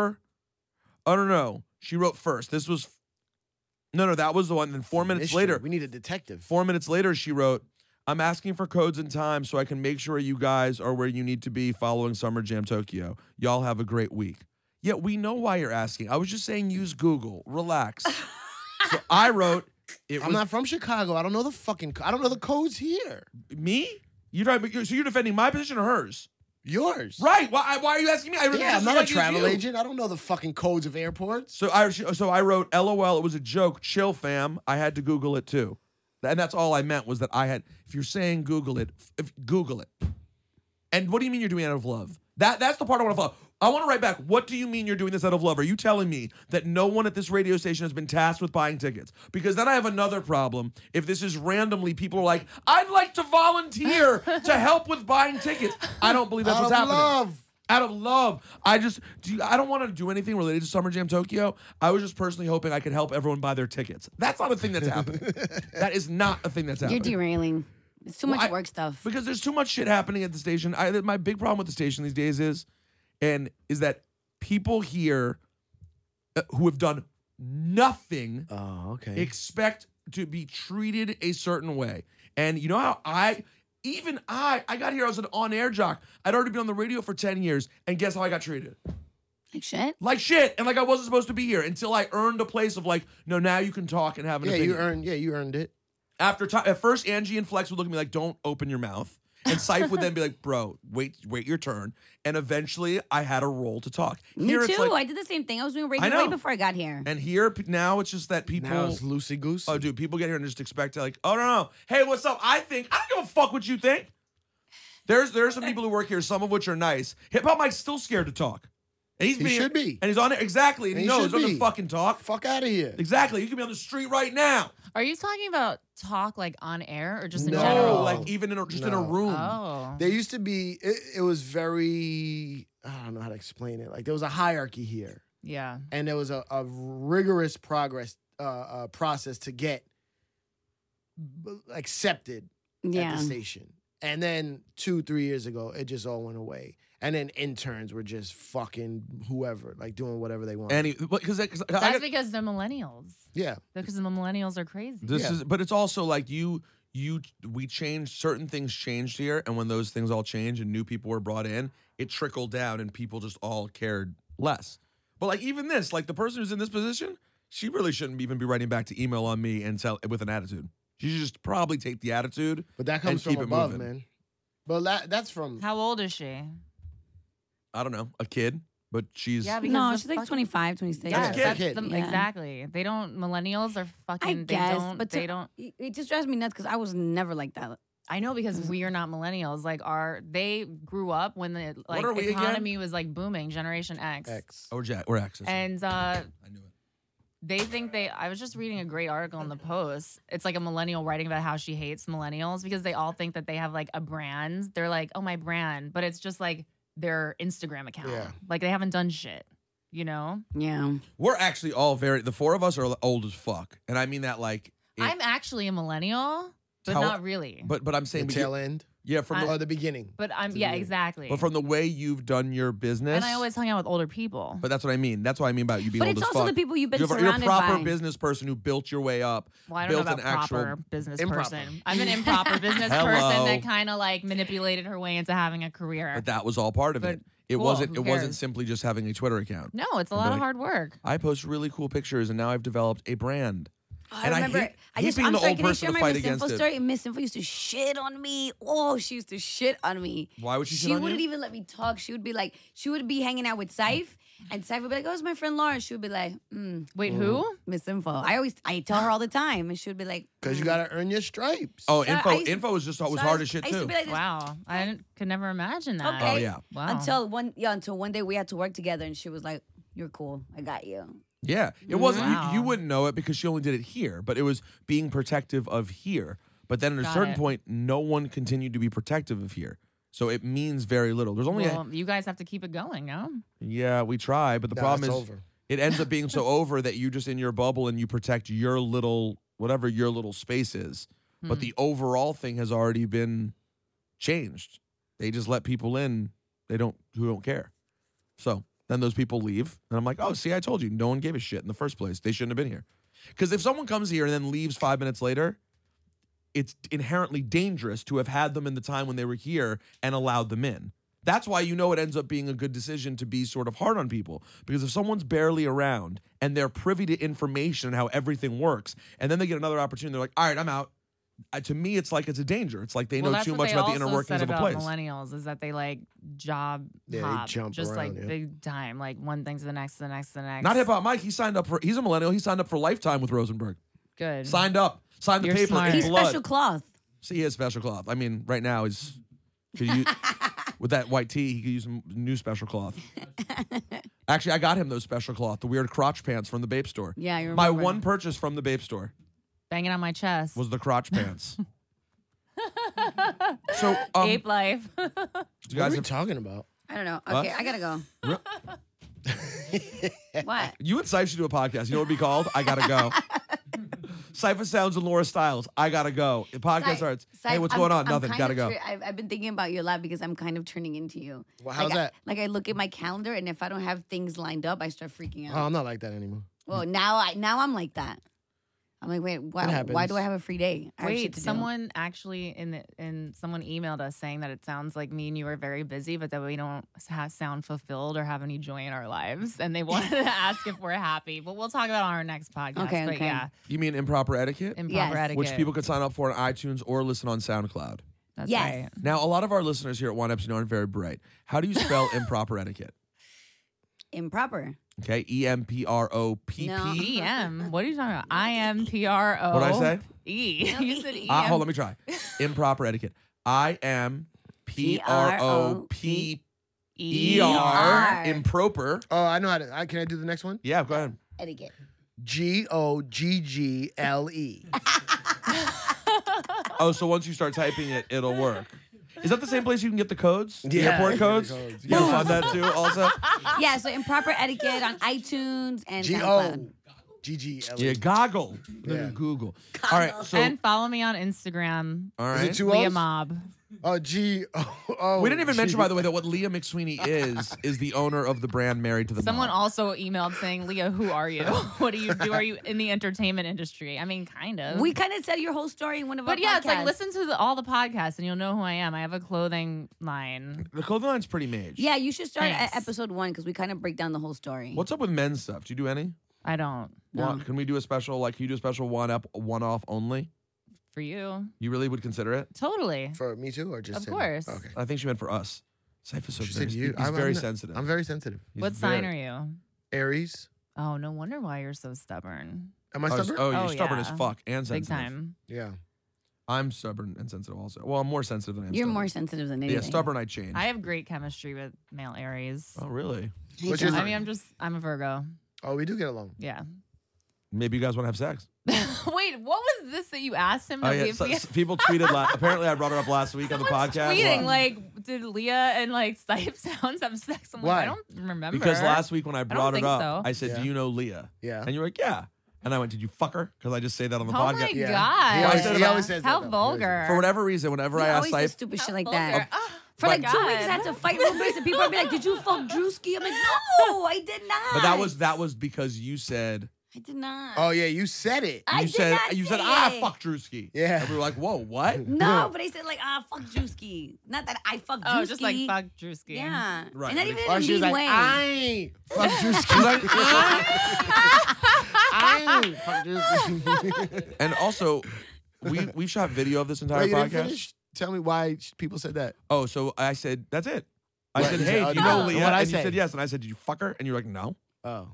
I don't know. She wrote first. This was no, that was the one. Then 4 minutes Mystery. later, we need a detective. 4 minutes later, she wrote, I'm asking for codes and times so I can make sure you guys are where you need to be following Summer Jam Tokyo. Y'all have a great week. Yeah, we know why you're asking. I was just saying use Google. Relax. So I wrote, it I'm was not from Chicago. I don't know I don't know the codes here. me? So you're defending my position or hers? Yours. Right. Why are you asking me? I Yeah, I'm just not like a you. travel agent. I don't know the fucking codes of airports. So I wrote, LOL, it was a joke. Chill, fam. I had to Google it too. And that's all I meant was that I had, if you're saying Google it, Google it. And what do you mean you're doing it out of love? That's the part I want to follow. I want to write back, what do you mean you're doing this out of love? Are you telling me that no one at this radio station has been tasked with buying tickets? Because then I have another problem. If this is randomly, people are like, I'd like to volunteer to help with buying tickets. I don't believe that's Out what's of happening. love. Out of love. I don't want to do anything related to Summer Jam Tokyo. I was just personally hoping I could help everyone buy their tickets. That's not a thing that's happening. That is not a thing that's You're happening. derailing. It's too much work stuff. Because there's too much shit happening at the station. My big problem with the station these days is that people here who have done nothing Oh, okay. expect to be treated a certain way. And you know how I got here, I was an on-air jock. I'd already been on the radio for 10 years, and guess how I got treated? Like shit. Like shit, and like I wasn't supposed to be here until I earned a place of like, no, now you can talk and have an opinion. you earned it. At first, Angie and Flex would look at me like, don't open your mouth. And Syph would then be like, bro, wait your turn. And eventually, I had a role to talk. Me Here, too. it's like, I did the same thing. I was doing radio I know. way before I got here. and here, now it's just that people... Now it's loosey goose. Oh, dude, people get here and just expect to like, oh, no. Hey, what's up? I don't give a fuck what you think. There's some people who work here, some of which are nice. Hip Hop Mike's still scared to talk. And He should be. And he's on it. Exactly. And he He knows. should Doesn't be. fucking talk. Fuck out of here. Exactly. You could be on the street right now. Are you talking about talk like on air or just in No. general? Like even in in a room. Oh. There used to be, it was very, I don't know how to explain it. Like there was a hierarchy here. Yeah. And there was a rigorous process to get accepted at Yeah. the station. And then 2-3 years ago, it just all went away. And then interns were just fucking whoever, like doing whatever they want. Because That's because they're millennials. Yeah. Because the millennials are crazy. but it's also like we changed, certain things changed here, and when those things all changed and new people were brought in, it trickled down and people just all cared less. But like even this, like the person who's in this position, she really shouldn't even be writing back to email on me and tell with an attitude. She should just probably take the attitude. But that comes and from keep it above, moving. man. But that's from. How old is she? I don't know, a kid, but she's Yeah, because No, the she's like fucking- 25, 26. Yes, kid. that's Kid. the- Yeah. exactly. They don't. Millennials are fucking. I guess, they don't. but They don't. It just drives me nuts because I was never like that. I know because we are not millennials. Like they grew up when the like are we again? economy was like booming. Generation X. X. Oh, we're exes. And I knew it. they think I was just reading a great article in the Post. It's like a millennial writing about how she hates millennials because they all think that they have like a brand. They're like, oh, my brand. But it's just like their Instagram account. Yeah. Like they haven't done shit, you know? Yeah. We're actually all the four of us are old as fuck, and I mean that like. I'm actually a millennial, but How- not really. But I'm The saying, tail end. yeah, from Or the beginning. But I'm, To yeah, the- exactly. but from the way you've done your business, And I always hung out with older people. But that's what I mean. That's what I mean about you being But old it's as also fuck. the people you've been you're a surrounded proper by. business person who built your way up. Well, I don't know built about an actual proper business improper. person. I'm an improper business Hello. person that kind of like manipulated her way into having a career. But that was all part of But it. It cool, wasn't. who It wasn't cares? simply just having a Twitter account. No, it's a I'm lot of like- hard work. I post really cool pictures, and now I've developed a brand. I And I remember. hate- hate being I'm the sorry, old can I person share to my fight Miss against Info it. story? Miss Info used to shit on me. Oh, she used to shit on me. Why would she shit She on wouldn't you? even let me talk. She would be like, she would be hanging out with Saif, and Saif would be like, "Oh, it's my friend Lauren." She would be like, Wait, who? Miss Info. I tell her all the time, and she would be like, Because you got to earn your stripes. Oh, I info. used to- Info was just was So I hard was- as shit I used too. to be like this. Wow, could never imagine that. Okay. Oh, yeah. Wow. Until one day we had to work together, and she was like, "You're cool. I got you." Yeah, it wasn't. Wow. You wouldn't know it because she only did it here, but it was being protective of here. But then at a Got certain it. point, no one continued to be protective of here, so it means very little. There's only Well, you guys have to keep it going, no? yeah, we try, but the Nah, problem it's is over. it ends up being so over that you just in your bubble and you protect your little whatever your little space is. But the overall thing has already been changed. They just let people in who don't care. So then those people leave, and I'm like, oh, see, I told you, no one gave a shit in the first place. They shouldn't have been here. Because if someone comes here and then leaves 5 minutes later, it's inherently dangerous to have had them in the time when they were here and allowed them in. That's why you know it ends up being a good decision to be sort of hard on people. Because if someone's barely around and they're privy to information and how everything works, and then they get another opportunity, they're like, all right, I'm out. To me, it's like it's a danger. It's like they know that's too what much they about the also inner workings said of a about place. Millennials is that they like job Yeah, they hop, jump just around, like yeah. big time, like one thing to the next, to the next, to the next. Not Hip Hop Mike. He's a millennial. He signed up for Lifetime with Rosenberg. Good. Signed up. Signed the You're paper smart. in He's blood. special cloth. See, he has special cloth. I mean, right now he's could use, with that white tee, he could use some new special cloth. Actually, I got him those special cloth, the weird crotch pants from the Bape store. Yeah, you My remember. one purchase from the Bape store Banging on my chest. was the crotch pants. So, Ape life. you What are guys we have, talking about? I don't know. What? Okay, I gotta go. What? you and Syph should do a podcast. You know what it'd be called? I gotta go. Cypher Sounds and Laura Styles. I gotta go. The podcast starts. Hey, what's going on? Nothing. Gotta go. I've been thinking about you a lot because I'm kind of turning into you. Well, how's that? Like I look at my calendar, and if I don't have things lined up, I start freaking Oh, out. I'm not like that anymore. Well, now I'm like that. I'm like, wait, why happens. do I have a free day? I have shit Wait, to do. someone actually someone emailed us saying that it sounds like me and you are very busy, but that we don't sound fulfilled or have any joy in our lives, and they wanted to ask if we're happy. But we'll talk about it on our next podcast. Okay, but okay. yeah, You mean improper etiquette? improper Yes. etiquette, Which people could sign up for on iTunes or listen on SoundCloud. That's Yes. right. Now, a lot of our listeners here at One Epsilon aren't very bright. How do you spell improper etiquette? Improper. Okay, EMPROPP. No. EM. What are you talking about? IMPRO. What'd I say? E. You said EM. Hold on, let me try. Improper etiquette. IMPROPP. ER. Improper. Oh, I know how to. Can I do the next one? Yeah, go ahead. Etiquette. GOGGLE. Oh, so once you start typing it, it'll work. Is that the same place you can get the codes? The Yeah, airport you get codes? the codes. You can find that too also? Yeah, so improper etiquette on iTunes and SoundCloud. GOGGLE. Yeah, goggle. Yeah. Google. All right, so and follow me on Instagram. all Is right. it two Leah O's? Mob. Oh, We didn't even mention, by the way, that what Leah McSweeney is the owner of the brand Married to the Someone Mob. also emailed saying, Leah, who are you? What do you do? Are you in the entertainment industry? I mean, kind of. We kind of said your whole story in one of our But yeah, podcasts. it's like listen to all the podcasts and you'll know who I am. I have a clothing line. The clothing line's pretty mage. Yeah, you should start Thanks. at episode 1 because we kind of break down the whole story. What's up with men's stuff? Do you do any? I don't. One, can we do a special, like, can you do a special one-off only? For you. You really would consider it? Totally. For me too, or just Of him? course. Okay. I think she meant for us. Cypher's so She very, said you. he's I'm very not- sensitive. I'm very sensitive. He's What very- sign are you? Aries. Oh, no wonder why you're so stubborn. Am I Oh, stubborn? oh, you're Oh, stubborn as yeah. fuck and Big sensitive. time. Yeah. I'm stubborn and sensitive also. Well, I'm more sensitive than I am You're stubborn. more sensitive than anything. Yeah, stubborn I change. I have great chemistry with male Aries. Oh, really? What's your I sign? mean, I'm a Virgo. Oh, we do get along. Yeah. Maybe you guys want to have sex. Wait, what was this that you asked him? Oh, that yeah. we- So, people tweeted. Apparently, I brought it up last week on the podcast. tweeting like, did Leah and like Stipe Sounds have sex? I'm like, Why? I don't remember. Because last week when I brought it think up, so. I said, Yeah. "Do you know Leah?" Yeah. And you were like, "Yeah." And I went, "Did you fuck her?" Because I just say that on the Oh podcast. my Yeah. god! He always, said he about- always says How that, though. He always vulgar. For whatever reason, whenever He I ask always says Stipe, stupid shit How like vulgar. that. Ah, For like my 2 weeks, I God. had to fight rumors, and people would be like, "Did you fuck Drewski?" I'm like, "No, I did not." but that was because you said I did not. Oh yeah, you said it. I you did said not you said say it. fuck Drewski. Yeah. And we were like, "Whoa, what?" No, but I said like, fuck Drewski. Not that I fucked Drewski. Oh, just like fuck Drewski. Yeah. Right. And not even in Or a she was mean like, way. I fuck Drewski. She's like, I fuck Drewski. and also, we've shot video of this entire Wait, you didn't podcast. finish? Tell me why people said that. Oh, so I said, "That's it." I What? said, You "Hey, said, do you oh, know no. Leah?" What'd I And you say? said yes, and I said, "Did you fuck her?" And you were like, "No." Oh.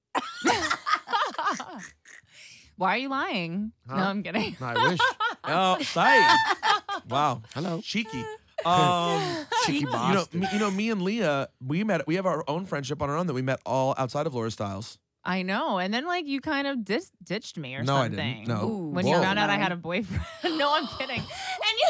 Why are you lying? Huh? No, I'm kidding. No, I wish. Oh, sight. Wow, Hello. cheeky. Cheeky You know, bastard. me and Leah, we have our own friendship on our own that we met all outside of Laura Styles. I know. And then like you kind of ditched me or No, I something. didn't. No. Ooh. When Whoa. you found out I had a boyfriend. No, I'm kidding. And you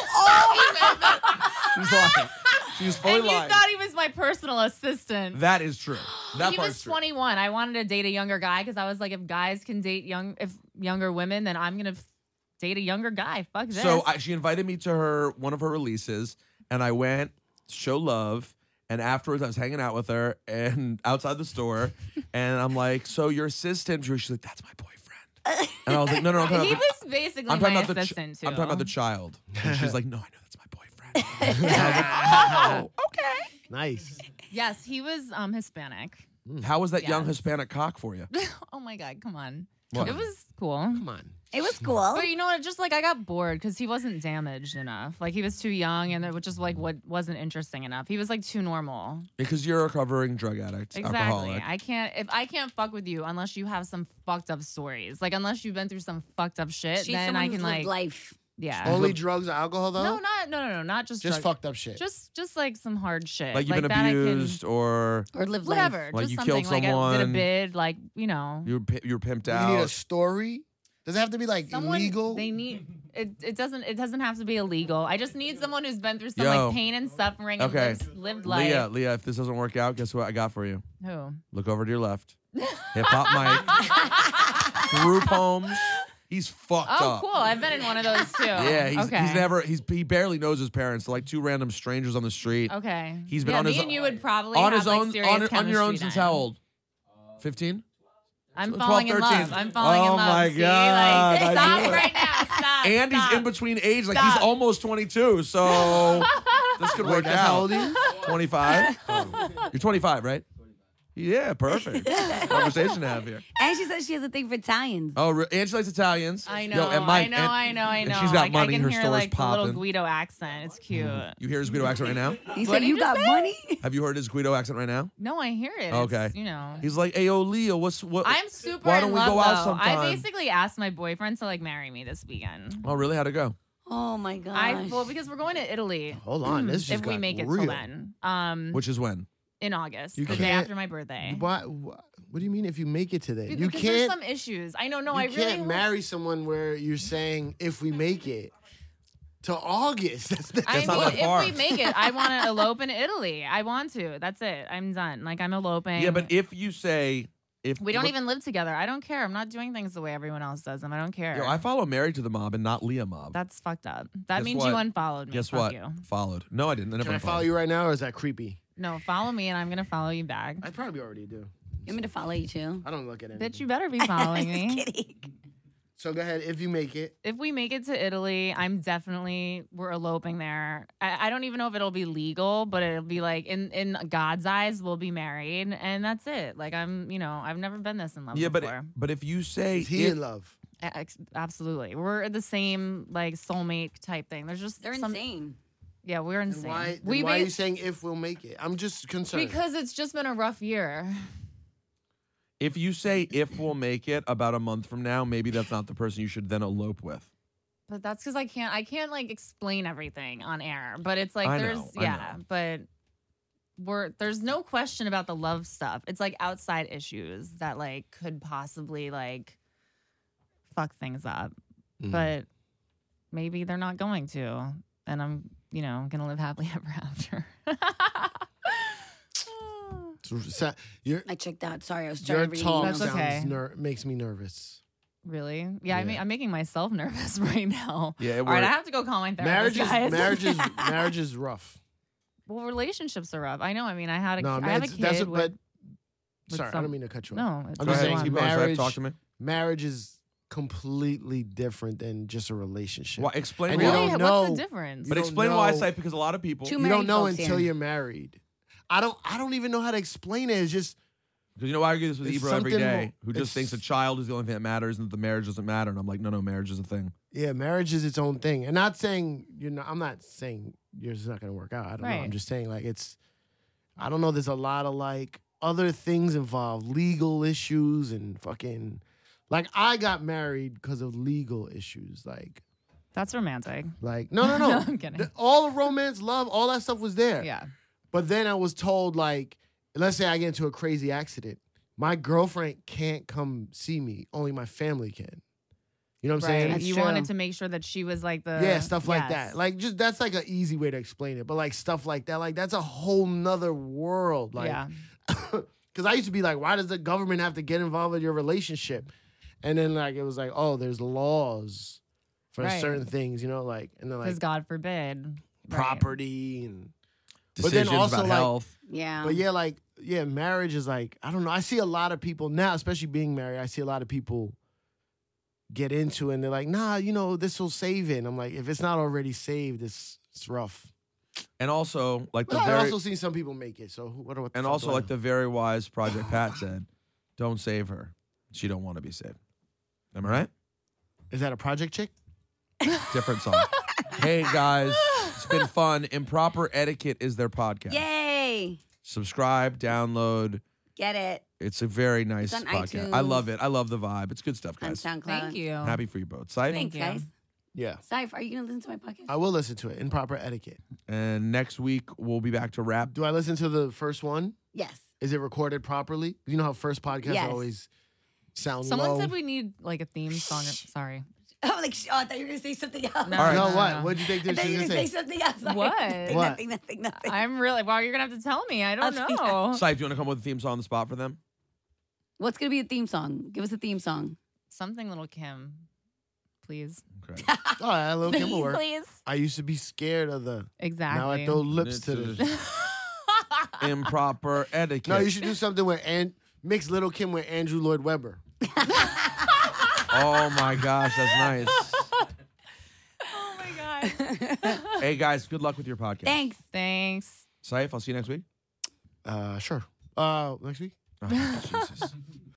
She's lying. She's fully and you lying. thought he was my personal assistant. That is true. That He part's was true. 21. I wanted to date a younger guy because I was like, if guys can date younger women, then I'm gonna date a younger guy. Fuck this. So she invited me to one of her releases, and I went to show love. And afterwards, I was hanging out with her and outside the store, and I'm like, "So your assistant, Drew?" She's like, "That's my boyfriend." And I was like, "No, I'm talking he about was basically I'm talking my about assistant too. I'm talking about the child." And she's like, "No, I know that's my boyfriend." And I was like, "Oh, okay." Nice. Yes, he was Hispanic. How was that young Yes. Hispanic cock for you? Oh my god, come on. What? It was cool. Come on. It was cool. But you know what? Just like I got bored because he wasn't damaged enough. Like he was too young, and which is like what wasn't interesting enough. He was like too normal. Because you're a recovering drug addict, Exactly. alcoholic. I can't fuck with you unless you have some fucked up stories. Like unless you've been through some fucked up shit, She's then someone I who's can lived like life. yeah. Only drugs and alcohol though? Not just Just drug- fucked up shit. Just like some hard shit. Like you've been that abused or Or live whatever. Like just you something killed like I did a someone. bid, like you know. you were pimped you need a out. story? Does it have to be like Someone legal? they need it doesn't have to be illegal. I just need someone who's been through some Yo. like pain and suffering and Okay. lived life. Leah, if this doesn't work out, guess what I got for you? Who? Look over to your left. Hip Hop Mike. Group homes. He's fucked Oh, up. cool. I've been in one of those too. Yeah, okay. he barely knows his parents. They're like two random strangers on the street. Okay. He's been yeah, on me his and you would probably on have his like own serious on your own chemistry since then. how old? 15? I'm 12, falling in 13. love. I'm falling in Oh love. my See? God, Like, I stop knew it. right now. Stop. And stop. he's in between age. Like he's Stop. almost 22. So this could Wait, work that's out. how old are you? 25? You're 25, right? Yeah, perfect. Conversation to have here. And she says she has a thing for Italians. Oh, and she likes Italians. I Yo, know. and Mike, I know. and she's got Like, money. I can Her hear store's like the little popping. Guido accent. It's cute. You hear his Guido accent right now? He What said, did "You you got say? money." Have you heard his Guido accent right now? No, I hear it. Okay. It's, you know. He's like, "Hey, yo, Leo, what?" I'm super Why don't in we love, go out though. sometime? I basically asked my boyfriend to like marry me this weekend. Oh, really? How'd it go? Oh my gosh. Well, because we're going to Italy. Hold on. This just if we got make it real. till then. Which is when? in August, You the day can't- after my birthday. What do you mean if you make it to that? You Because there's can't. some issues. I know. No, You I really can't hope- marry someone where you're saying if we make it to August. I not mean, that far. if we make it, I want to elope in Italy. I want to. That's it. I'm done. Like I'm eloping. Yeah, but if you say if we don't look, even live together. I don't care. I'm not doing things the way everyone else does them. I don't care. Yo, I follow Married to the Mob and not Leah Mob. That's fucked up. That Guess means what? you unfollowed me. Guess Fuck what? You. Followed. No, I didn't. I never Can I follow unfollowed. you right now, or is that creepy? No, follow me, and I'm gonna follow you back. I probably already do. You want me to follow you too? I don't look at anything. Bitch, you better be following Just me. kidding. So go ahead. If you make it, If we make it to Italy, we're eloping there. I don't even know if it'll be legal, but it'll be like in God's eyes, we'll be married, and that's it. Like I've never been this in love Yeah, before. but if you say is he if- in love? Absolutely, we're the same like soulmate type thing. There's just They're some, insane. Yeah, we're Then insane. why we are ba- you saying if we'll make it? I'm just concerned. because it's just been a rough year. if you say if we'll make it about a month from now, maybe that's not the person you should then elope with. But that's because I can't like explain everything on air. But it's like I there's know, I yeah, know. but there's no question about the love stuff. It's like outside issues that like could possibly like fuck things up. But maybe they're not going to. And I'm, gonna live happily ever after. Your I checked out. Sorry, I was trying to read talk That's emails. okay. sounds makes me nervous. Really? Yeah, Yeah. I'm making myself nervous right now. Yeah, All right, I have to go call my therapist, guys. Marriage is rough. Well, relationships are rough. I know. I mean, I have a that's kid. but with sorry, I some- don't mean to cut you off. No, it's I'm Go just ahead, saying keep going. Saif, marriage- talk to me. Marriage is completely different than just a relationship. Why, explain And why. you Really? don't What's know. the difference? But don't explain why, know. Saif, because a lot of people. Two You married don't know folks until here. you're married. I don't even know how to explain it. It's just Because I argue this with It's Ebro every something day, more- who just thinks a child is the only thing that matters and that the marriage doesn't matter. And I'm like, no, marriage is a thing. yeah, marriage is its own thing. And not saying I'm not saying yours is not gonna work out. I don't know. I'm Right. just saying like I don't know, there's a lot of like other things involved, legal issues and fucking like I got married because of legal issues. That's romantic. No. I'm kidding. All the romance, love, all that stuff was there. Yeah. But then I was told, like, let's say I get into a crazy accident. My girlfriend can't come see me. Only my family can. You know what I'm saying? That's You true. wanted to make sure that she was like the Yeah, stuff like Yes. that. Like, just that's like an easy way to explain it. But like stuff like that, like that's a whole nother world. Like, yeah. because I used to be like, why does the government have to get involved with your relationship? And then like it was like, oh, there's laws for Right. certain things, like, and then Because like God forbid. Right. property and. But then Decisions also, about like- health. Yeah. But yeah, marriage is like, I don't know. I see a lot of people now, especially being married, I see a lot of people get into it and they're like, nah, this will save it. And I'm like, if it's not already saved, it's rough. And also, like the But I've very, also seen some people make it. So what the and fuck also do I like know? the very wise Project Pat said, don't save her. She don't want to be saved. Am I right? Is that a project chick? Different song. Hey guys, it's been fun. Improper Etiquette is their podcast. Yay! Subscribe, download. Get it It's a very nice It's on podcast. iTunes. I love it. I love the vibe. It's good stuff, on guys. SoundCloud. Thank you. Happy for you both. Saif? Thank Thanks, you. guys. Yeah. Saif, are you gonna listen to my podcast? I will listen to it. Improper etiquette. And next week we'll be back to rap. Do I listen to the first one? Yes. Is it recorded properly? You know how first podcasts Yes. always sound Someone low? said we need like a theme song. Sorry. Oh, I thought you were gonna say something else. No, All right. No, no, what? no. What'd you think I she thought you was were gonna gonna say? say something else. Sorry. What? What? Nothing. I'm really. Wow, you're gonna have to tell me. I don't I'll know. tell Saif, do you want to come with a theme song on the spot for them? What's gonna be the theme song? Give us a theme song. Something, little Kim, please. Okay. All right, little Kim will work. Please. I used to be scared of the. Exactly. Now I throw lips to the. Improper Etiquette. No, you should do something with mix Little Kim with Andrew Lloyd Webber. Oh my gosh, that's nice. Oh my god. Hey guys, good luck with your podcast. Thanks. Thanks. Saif, I'll see you next week. Sure. Next week. Oh, Jesus.